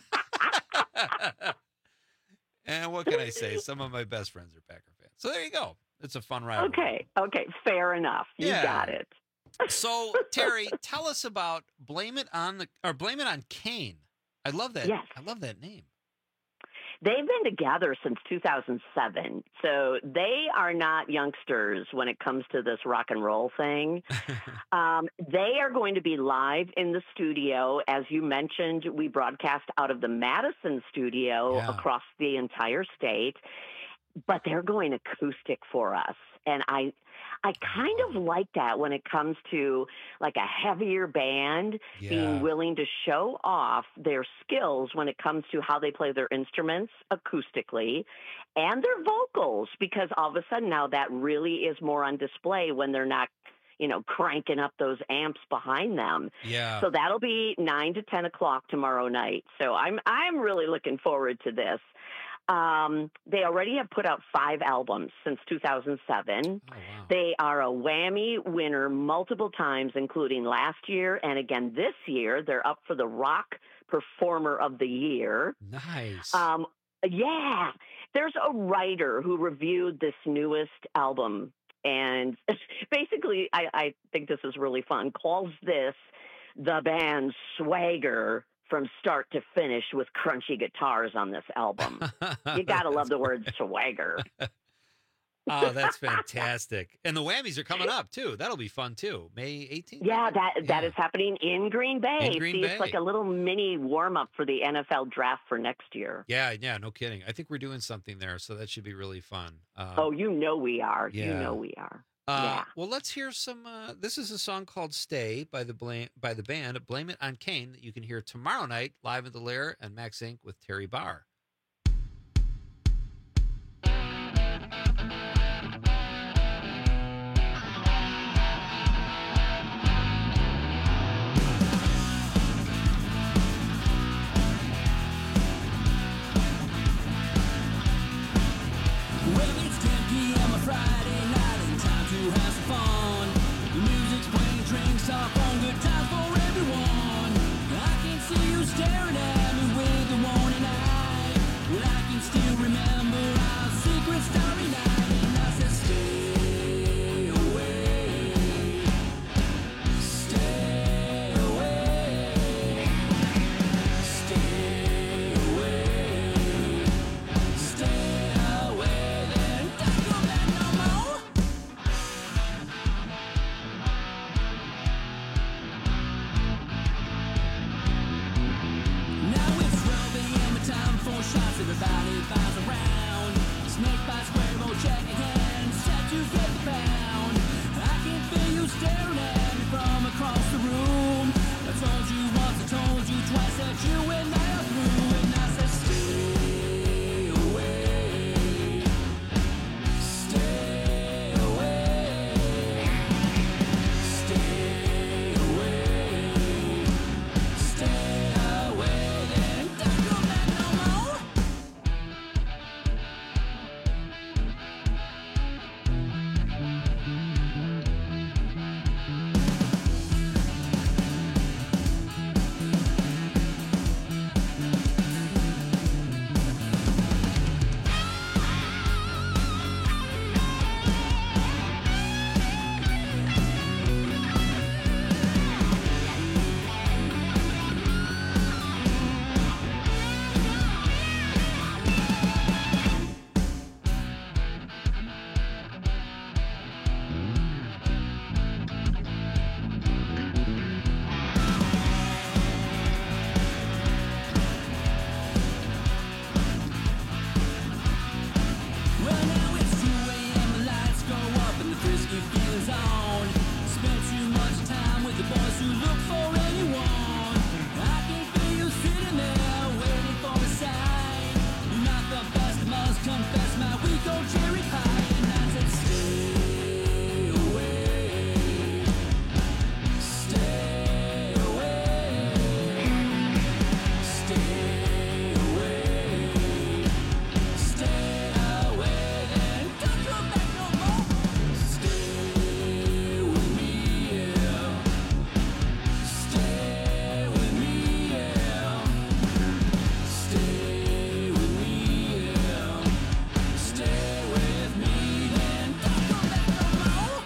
[SPEAKER 18] And what can I say? Some of my best friends are Packer fans. So there you go. It's a fun ride.
[SPEAKER 2] Okay. Okay. Fair enough. You
[SPEAKER 18] Yeah.
[SPEAKER 2] got it.
[SPEAKER 18] So Terry, tell us about Blame It on the or Blame It on Kane. I love that.
[SPEAKER 2] Yes.
[SPEAKER 18] I love that name.
[SPEAKER 2] They've been together since two thousand seven. So they are not youngsters when it comes to this rock and roll thing. um, they are going to be live in the studio. As you mentioned, we broadcast out of the Madison studio
[SPEAKER 18] Yeah.
[SPEAKER 2] across the entire state. But they're going acoustic for us. And I I kind of like that when it comes to like a heavier band
[SPEAKER 18] Yeah.
[SPEAKER 2] being willing to show off their skills when it comes to how they play their instruments acoustically and their vocals, because all of a sudden now that really is more on display when they're not, you know, cranking up those amps behind them.
[SPEAKER 18] Yeah.
[SPEAKER 2] So that'll be nine to ten o'clock tomorrow night. So I'm I'm really looking forward to this. Um, they already have put out five albums since two thousand seven.
[SPEAKER 18] Oh, wow.
[SPEAKER 2] They are a Whammy winner multiple times, including last year and again this year. They're up for the Rock Performer of the Year.
[SPEAKER 18] Nice.
[SPEAKER 2] Um, yeah, there's a writer who reviewed this newest album, and basically, I, I think this is really fun. Calls this the band's swagger from start to finish with crunchy guitars on this album. You gotta love the word swagger.
[SPEAKER 18] Oh, that's fantastic. And the Whammies are coming up too. That'll be fun too. May eighteenth.
[SPEAKER 2] Yeah, that that is happening in Green Bay.
[SPEAKER 18] In Green
[SPEAKER 2] See,
[SPEAKER 18] Bay.
[SPEAKER 2] it's like a little mini warm up for the N F L draft for next year.
[SPEAKER 18] Yeah, yeah, no kidding. I think we're doing something there, so that should be really fun. Um,
[SPEAKER 2] Oh, you know we are. You
[SPEAKER 18] yeah.
[SPEAKER 2] know we are.
[SPEAKER 18] Uh,
[SPEAKER 2] Yeah.
[SPEAKER 18] Well, let's hear some. Uh, this is a song called "Stay" by the blame by the band Blame It on Kane that you can hear tomorrow night live at the Lair and Max Incorporated with Terry Barr.
[SPEAKER 7] Well, it's ten p.m. on Friday night and time to have some fun. The music's playing, drinks are on, good times for everyone. I can see you staring at me with the warning eye. Well, I can still remember our secret starry night. And I said, stay away, stay away, stay away, stay away. Then don't come back no more. Now it's twelve a.m. and time for shots. Everybody bounce around. Snake bites, Cuervo, check your hand. Set to get the pound. I can feel you staring at me from across the room. I told you once, I told you twice that you and I are through. And I said, stay away, stay away, stay away, stay away. Then don't come back no more. Well, now it's two a.m. The lights go up and the frisky feeling's on. Spent too much time with the boys who look for anyone. I can feel you sitting there waiting for a sign. You're not the best, I must confess, my weak old cherry pie. And I said, stay away, stay away, stay away, stay away. Then don't come back no more. Stay with me, yeah. Stay with me, yeah. Stay with me, yeah. Stay with me, then don't come back no more.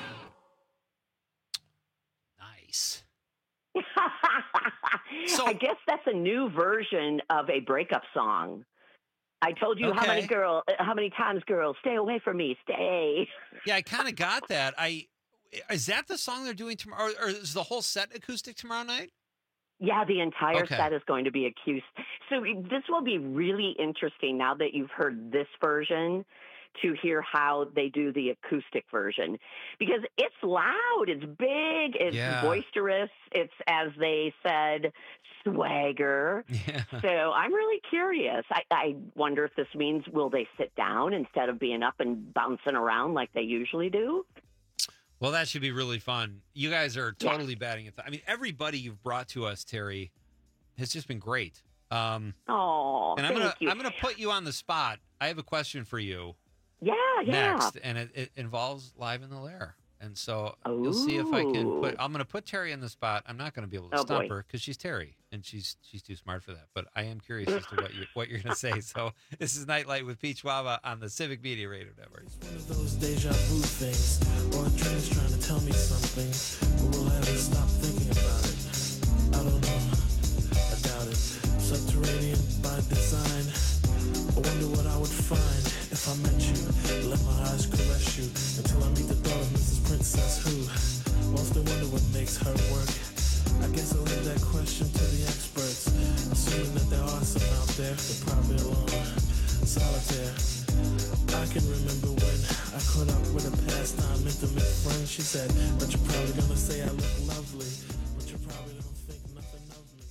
[SPEAKER 18] Nice.
[SPEAKER 2] I guess that's a new version of a breakup song. I told you how many
[SPEAKER 18] Okay.
[SPEAKER 2] girl, uh, how many times, girls, stay away from me, stay.
[SPEAKER 18] Yeah, I kind of got that. I is that the song they're doing tomorrow, or is the whole set acoustic tomorrow night?
[SPEAKER 2] Yeah, the entire
[SPEAKER 18] Okay.
[SPEAKER 2] set is going to be acoustic. So this will be really interesting now that you've heard this version to hear how they do the acoustic version, because it's loud, it's big, it's
[SPEAKER 18] Yeah.
[SPEAKER 2] boisterous, it's, as they said, swagger.
[SPEAKER 18] Yeah.
[SPEAKER 2] So I'm really curious. I, I wonder if this means, will they sit down instead of being up and bouncing around like they usually do?
[SPEAKER 18] Well, that should be really fun. You guys are totally batting it. I mean, everybody you've brought to us, Terry, has just been great. Um,
[SPEAKER 2] oh,
[SPEAKER 18] and I'm
[SPEAKER 2] thank
[SPEAKER 18] gonna
[SPEAKER 2] you.
[SPEAKER 18] I'm gonna put you on the spot. I have a question for you.
[SPEAKER 2] Yeah, yeah.
[SPEAKER 18] Next, and it, it involves Live in the Lair. And so you'll see if I can put.
[SPEAKER 2] Ooh.
[SPEAKER 18] I'm going to put Terry on the spot. I'm not going to be able to
[SPEAKER 2] Oh,
[SPEAKER 18] stump
[SPEAKER 2] boy.
[SPEAKER 18] her because she's Terry and she's she's too smart for that. But I am curious as to what you what you're going to say. So this is Nightlight with Pete Schwaba on the Civic Media Radio Network.
[SPEAKER 8] One of those deja vu things, or a dream's trying to tell me something, but will I ever stop thinking about it? I don't know. I doubt it. Subterranean by design. I wonder what I would find if I met you. Let my eyes caress you until I meet the thought of Missus Princess who often wonder what makes her work. I guess I'll leave that question to the experts, assuming that there are some out there, but probably alone, solitaire. I can remember when I caught up with a pastime intimate friend. She said, but you're probably gonna say I look lovely, but you're probably gonna think nothing of me.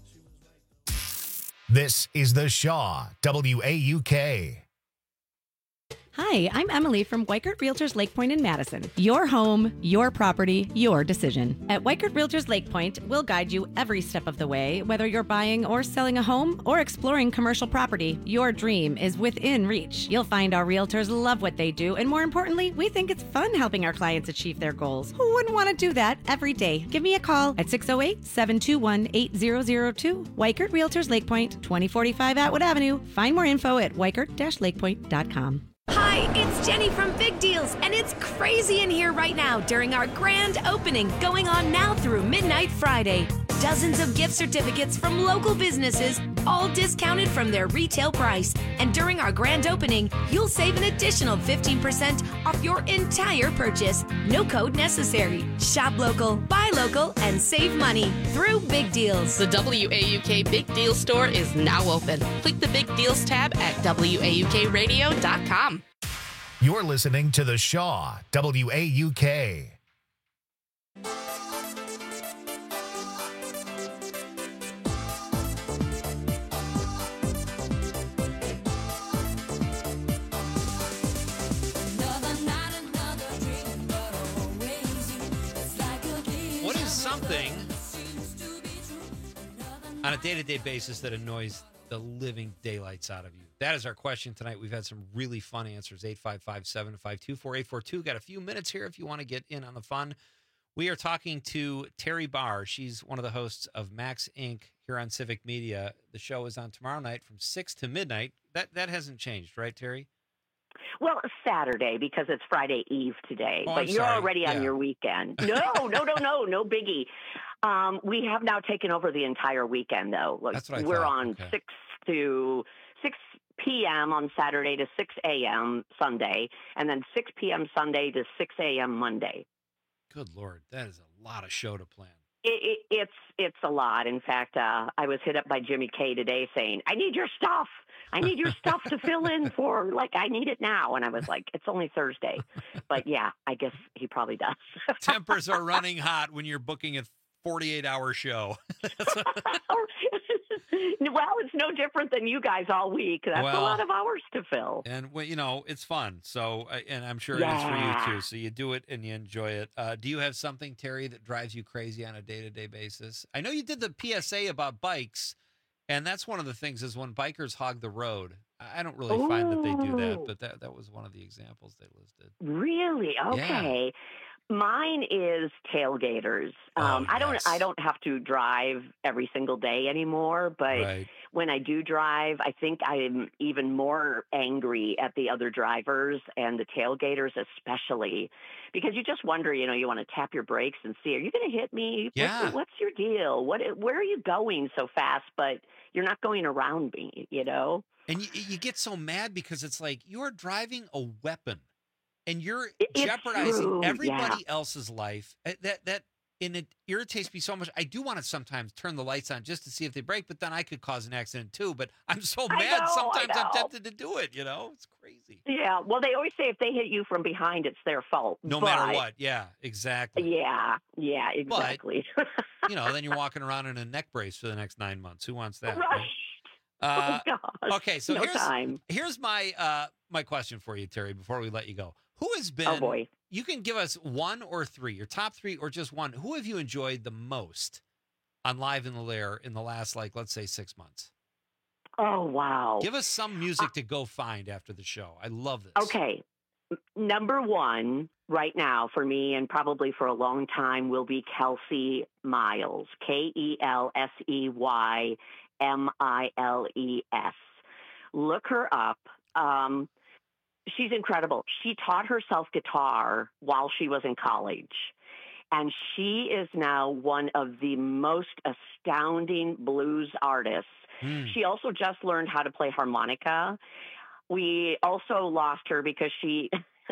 [SPEAKER 1] This is the Shaw W A U K.
[SPEAKER 9] Hi, I'm Emily from Weichert Realtors Lake Point in Madison. Your home, your property, your decision. At Weichert Realtors Lake Point, we'll guide you every step of the way, whether you're buying or selling a home or exploring commercial property. Your dream is within reach. You'll find our realtors love what they do, and more importantly, we think it's fun helping our clients achieve their goals. Who wouldn't want to do that every day? Give me a call at six oh eight, seven two one, eight zero zero two. Weichert Realtors Lake Point, twenty forty-five Atwood Avenue. Find more info at weichert dash lakepoint dot com.
[SPEAKER 11] Hi, it's Jenny from Big Deals, and it's crazy in here right now during our grand opening going on now through midnight Friday. Dozens of gift certificates from local businesses, all discounted from their retail price. And during our grand opening, you'll save an additional fifteen percent off your entire purchase. No code necessary. Shop local, buy local, and save money through Big Deals.
[SPEAKER 12] The W A U K Big Deal store is now open. Click the Big Deals tab at W A U K radio dot com.
[SPEAKER 1] You're listening to the Shaw W A U K.
[SPEAKER 18] What is something on a day-to-day basis that annoys the living daylights out of you? That is our question tonight. We've had some really fun answers. eight five five, seven five two, four eight four two. Got a few minutes here if you want to get in on the fun. We are talking to Terry Barr. She's one of the hosts of Max Incorporated here on Civic Media. The show is on tomorrow night from six to midnight. That that hasn't changed, right, Terry?
[SPEAKER 2] Well, Saturday, because it's Friday Eve today.
[SPEAKER 18] Oh,
[SPEAKER 2] but
[SPEAKER 18] I'm
[SPEAKER 2] you're
[SPEAKER 18] sorry.
[SPEAKER 2] already on
[SPEAKER 18] Yeah.
[SPEAKER 2] your weekend. No, no, no, no, no biggie. Um, we have now taken over the entire weekend, though. Look,
[SPEAKER 18] That's what I
[SPEAKER 2] we're
[SPEAKER 18] thought.
[SPEAKER 2] on
[SPEAKER 18] Okay.
[SPEAKER 2] six to six p.m. on Saturday to six a.m. Sunday, and then six p.m. Sunday to six a.m. Monday.
[SPEAKER 18] Good Lord, that is a lot of show to plan.
[SPEAKER 2] It, it, it's it's a lot. In fact, uh, I was hit up by Jimmy K today saying, "I need your stuff. I need your stuff to fill in for. Like, I need it now." And I was like, "It's only Thursday," but yeah, I guess he probably does.
[SPEAKER 18] Tempers are running hot when you're booking a forty-eight hour show.
[SPEAKER 2] Well, it's no different than you guys all week. That's
[SPEAKER 18] Well,
[SPEAKER 2] a lot of hours to fill.
[SPEAKER 18] And well, you know, it's fun. So, uh, and I'm sure it is for
[SPEAKER 2] Yeah.
[SPEAKER 18] you too. So you do it and you enjoy it. Uh, do you have something, Terry, that drives you crazy on a day-to-day basis? I know you did the P S A about bikes, and that's one of the things is when bikers hog the road. I I don't really find that they do that,
[SPEAKER 2] Ooh.
[SPEAKER 18] but that that was one of the examples they listed.
[SPEAKER 2] Really? Okay. Mine is tailgaters. Um, I don't.
[SPEAKER 18] Oh, yes.
[SPEAKER 2] I don't have to drive every single day anymore. But
[SPEAKER 18] Right.
[SPEAKER 2] when I do drive, I think I'm even more angry at the other drivers and the tailgaters, especially because you just wonder. You know, you want to tap your brakes and see, are you going to hit me?
[SPEAKER 18] Yeah.
[SPEAKER 2] What's, what's your deal? What? Where are you going so fast? But you're not going around me. You know.
[SPEAKER 18] And you, you get so mad because it's like you're driving a weapon, and you're
[SPEAKER 2] It's
[SPEAKER 18] jeopardizing
[SPEAKER 2] true,
[SPEAKER 18] everybody
[SPEAKER 2] yeah.
[SPEAKER 18] else's life. Uh, That that and it irritates me so much. I do want to sometimes turn the lights on just to see if they break, but then I could cause an accident too. But I'm so
[SPEAKER 2] I
[SPEAKER 18] mad.
[SPEAKER 2] know, I
[SPEAKER 18] sometimes I'm
[SPEAKER 2] know.
[SPEAKER 18] tempted to do it. You know, it's crazy.
[SPEAKER 2] Yeah. Well, they always say if they hit you from behind, it's their fault.
[SPEAKER 18] No matter
[SPEAKER 2] But-
[SPEAKER 18] what. Yeah, exactly.
[SPEAKER 2] Yeah. Yeah. Exactly.
[SPEAKER 18] You know, then you're walking around in a neck brace for the next nine months. Who wants that?
[SPEAKER 2] Right.
[SPEAKER 18] Uh,
[SPEAKER 2] oh gosh.
[SPEAKER 18] okay, so
[SPEAKER 2] no
[SPEAKER 18] here's
[SPEAKER 2] time.
[SPEAKER 18] here's my uh my question for you, Terry, before we let you go. Who has been
[SPEAKER 2] Oh boy.
[SPEAKER 18] You can give us one or three, your top three or just one. Who have you enjoyed the most on Live in the Lair in the last, like, let's say six months?
[SPEAKER 2] Oh wow.
[SPEAKER 18] Give us some music to go find after the show. I love this.
[SPEAKER 2] Okay. M- Number one right now for me and probably for a long time will be Kelsey Miles. K E L S E Y M I L E S. Look her up. Um, she's incredible. She taught herself guitar while she was in college. And she is now one of the most astounding blues artists.
[SPEAKER 18] Hmm.
[SPEAKER 2] She also just learned how to play harmonica. We also lost her because she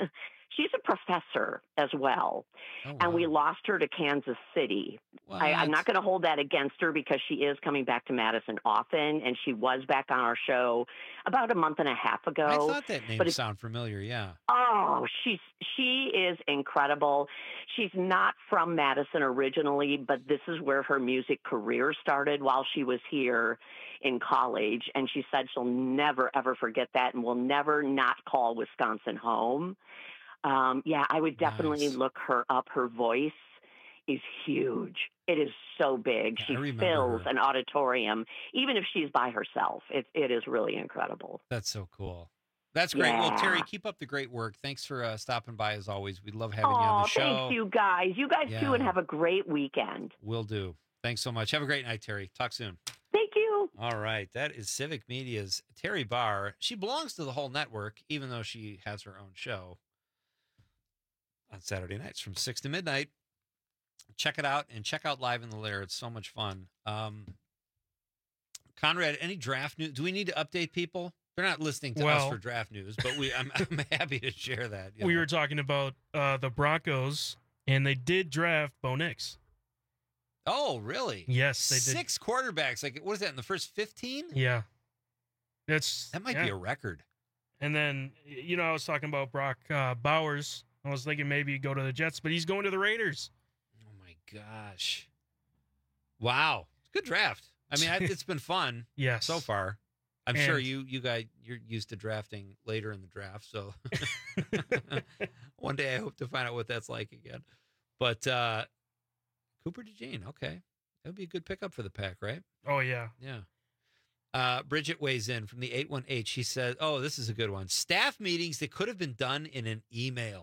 [SPEAKER 2] she's a professor as well.
[SPEAKER 18] Oh, wow.
[SPEAKER 2] And we lost her to Kansas City. I, I'm not going to hold that against her because she is coming back to Madison often, and she was back on our show about a month and a half ago.
[SPEAKER 18] I thought that name
[SPEAKER 2] but it-
[SPEAKER 18] sounded familiar, yeah.
[SPEAKER 2] Oh, she's she is incredible. She's not from Madison originally, but this is where her music career started while she was here in college. And she said she'll never, ever forget that and will never not call Wisconsin home. Um, yeah, I would definitely
[SPEAKER 18] Nice.
[SPEAKER 2] look her up. Her voice is huge. It is so big.
[SPEAKER 18] Yeah, I
[SPEAKER 2] she
[SPEAKER 18] remember
[SPEAKER 2] fills
[SPEAKER 18] her.
[SPEAKER 2] an auditorium, even if she's by herself. It, it is really incredible.
[SPEAKER 18] That's so cool. That's great. Well,
[SPEAKER 2] Yeah.
[SPEAKER 18] Terry, keep up the great work. Thanks for uh, stopping by as always. We love having you on
[SPEAKER 2] Oh,
[SPEAKER 18] the show.
[SPEAKER 2] thanks you guys. You guys
[SPEAKER 18] Yeah.
[SPEAKER 2] too, and have a great weekend.
[SPEAKER 18] Will do. Thanks so much. Have a great night, Terry. Talk soon.
[SPEAKER 2] Thank you.
[SPEAKER 18] All right. That is Civic Media's Terry Barr. She belongs to the whole network, even though she has her own show on Saturday nights from six to midnight. Check it out and check out Live in the Lair. It's so much fun. Um, Conrad, any draft news? Do we need to update people? They're not listening to us
[SPEAKER 4] Well-
[SPEAKER 18] for draft news, but we I'm, I'm happy to share that. you
[SPEAKER 4] We
[SPEAKER 18] know.
[SPEAKER 4] were talking about uh, the Broncos, and they did draft Bo Nix.
[SPEAKER 18] Oh, really?
[SPEAKER 4] Yes, they did.
[SPEAKER 18] Six quarterbacks. Like, what is that in the first fifteen?
[SPEAKER 4] Yeah, that's
[SPEAKER 18] That might
[SPEAKER 4] yeah.
[SPEAKER 18] be a record.
[SPEAKER 4] And then you know I was talking about Brock uh, Bowers. I was thinking maybe he'd go to the Jets, but he's going to the Raiders.
[SPEAKER 18] Oh my gosh! Wow, good draft. I mean, I, it's been fun.
[SPEAKER 4] Yes.
[SPEAKER 18] so far. I'm sure
[SPEAKER 4] And-
[SPEAKER 18] you you guys you're used to drafting later in the draft, so one day I hope to find out what that's like again. But uh, Cooper DeJean, okay, that would be a good pickup for the Pack, right?
[SPEAKER 4] Oh yeah.
[SPEAKER 18] Yeah. Uh, Bridget weighs in from the eight one eight. She says, oh, this is a good one. Staff meetings that could have been done in an email.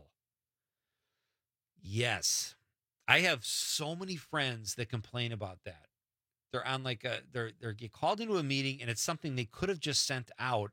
[SPEAKER 18] Yes. I have so many friends that complain about that. They're on like a, they're, they're get called into a meeting and it's something they could have just sent out.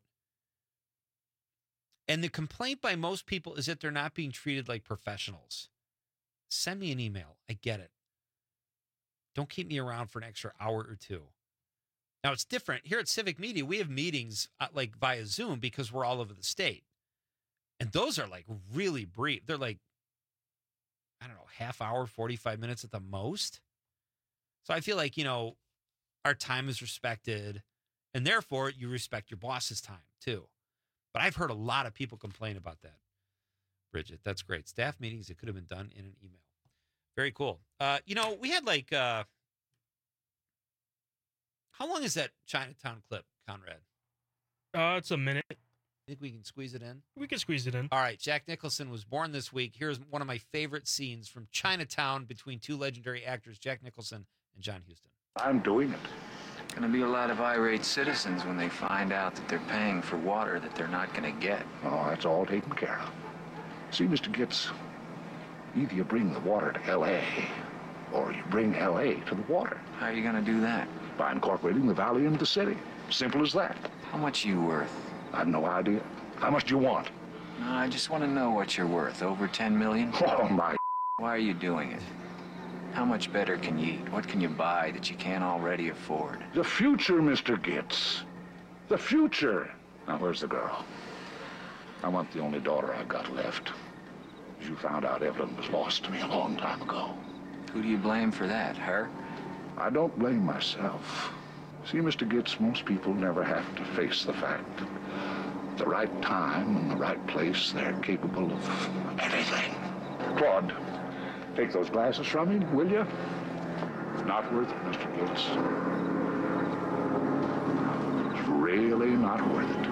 [SPEAKER 18] And the complaint by most people is that they're not being treated like professionals. Send me an email. I get it. Don't keep me around for an extra hour or two. Now, it's different. Here at Civic Media, we have meetings uh, like via Zoom because we're all over the state. And those are like really brief. They're like, I don't know, half hour, forty-five minutes at the most. So I feel like, you know, our time is respected and therefore you respect your boss's time too. But I've heard a lot of people complain about that. Bridget, that's great. Staff meetings that could have been done in an email. Very cool. Uh, you know, we had like, uh, how long is that Chinatown clip, Conrad?
[SPEAKER 4] Uh, it's a minute.
[SPEAKER 18] Think we can squeeze it in?
[SPEAKER 4] We can squeeze it in.
[SPEAKER 18] All right. Jack Nicholson was born this week. Here's one of my favorite scenes from Chinatown between two legendary actors, Jack Nicholson and John Huston.
[SPEAKER 5] I'm doing it. Going to be a lot of irate citizens when they find out that they're paying for water that they're not going to get.
[SPEAKER 28] Oh, that's all taken care of. See, Mister Gitz, either you bring the water to L A or you bring L A to the water.
[SPEAKER 5] How are you going to do that?
[SPEAKER 28] By incorporating the valley into the city. Simple as that.
[SPEAKER 5] How much are you worth?
[SPEAKER 28] I've no idea. How much do you want?
[SPEAKER 5] No, I just want to know what you're worth. Over ten million?
[SPEAKER 28] Oh, my.
[SPEAKER 5] Why are you doing it? How much better can you eat? What can you buy that you can't already afford?
[SPEAKER 28] The future, Mister Gitz. The future. Now, where's the girl? I want the only daughter I've got left. As you found out, Evelyn was lost to me a long time ago.
[SPEAKER 5] Who do you blame for that, her?
[SPEAKER 28] I don't blame myself. See, Mister Gitz, most people never have to face the fact that at the right time and the right place, they're capable of anything. Claude, take those glasses from me, will you? Not worth it, Mister Gitz. It's really not worth it.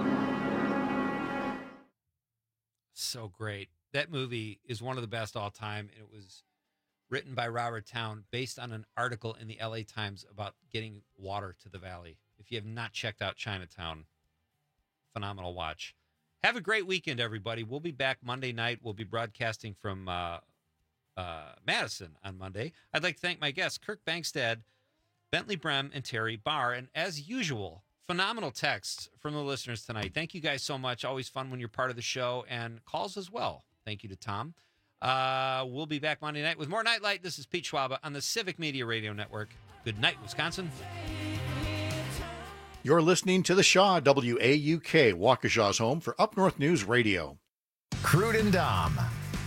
[SPEAKER 18] So great. That movie is one of the best all time. And it was written by Robert Towne based on an article in the L A Times about getting water to the valley. If you have not checked out Chinatown, phenomenal watch. Have a great weekend, everybody. We'll be back Monday night. We'll be broadcasting from uh, uh, Madison on Monday. I'd like to thank my guests, Kirk Bankstead, Bentley Brem, and Terry Barr. And as usual, phenomenal texts from the listeners tonight. Thank you guys so much. Always fun when you're part of the show, and calls as well. Thank you to Tom. Uh, we'll be back Monday night with more Nightlight. This is Pete Schwaba on the Civic Media Radio Network. Good night, Wisconsin.
[SPEAKER 13] You're listening to the Shaw, W A U K, Waukesha's home for Up North News Radio.
[SPEAKER 1] Crude and Dom.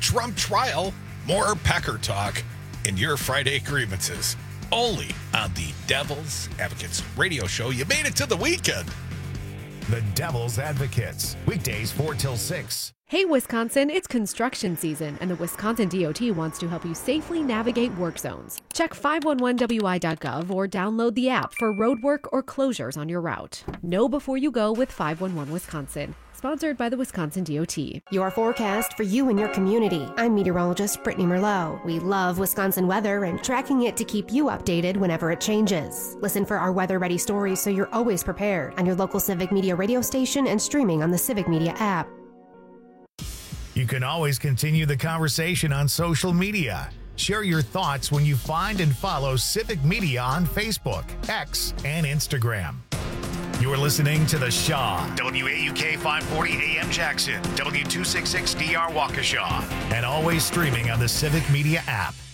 [SPEAKER 6] Trump trial, more Packer talk, and your Friday grievances. Only on the Devil's Advocates radio show. You made it to the weekend.
[SPEAKER 1] The Devil's Advocates, weekdays four till six.
[SPEAKER 13] Hey, Wisconsin, it's construction season, and the Wisconsin D O T wants to help you safely navigate work zones. Check five one one W I dot gov or download the app for road work or closures on your route. Know before you go with five one one Wisconsin. Sponsored by the Wisconsin D O T.
[SPEAKER 14] Your forecast for you and your community. I'm meteorologist Brittany Merlot. We love Wisconsin weather and tracking it to keep you updated whenever it changes. Listen for our weather-ready stories so you're always prepared on your local Civic Media radio station and streaming on the Civic Media app.
[SPEAKER 1] You can always continue the conversation on social media. Share your thoughts when you find and follow Civic Media on Facebook, X, and Instagram. You're listening to The Shaw, W A U K five forty A M Jackson, W two sixty-six D R Waukesha, and always streaming on the Civic Media app.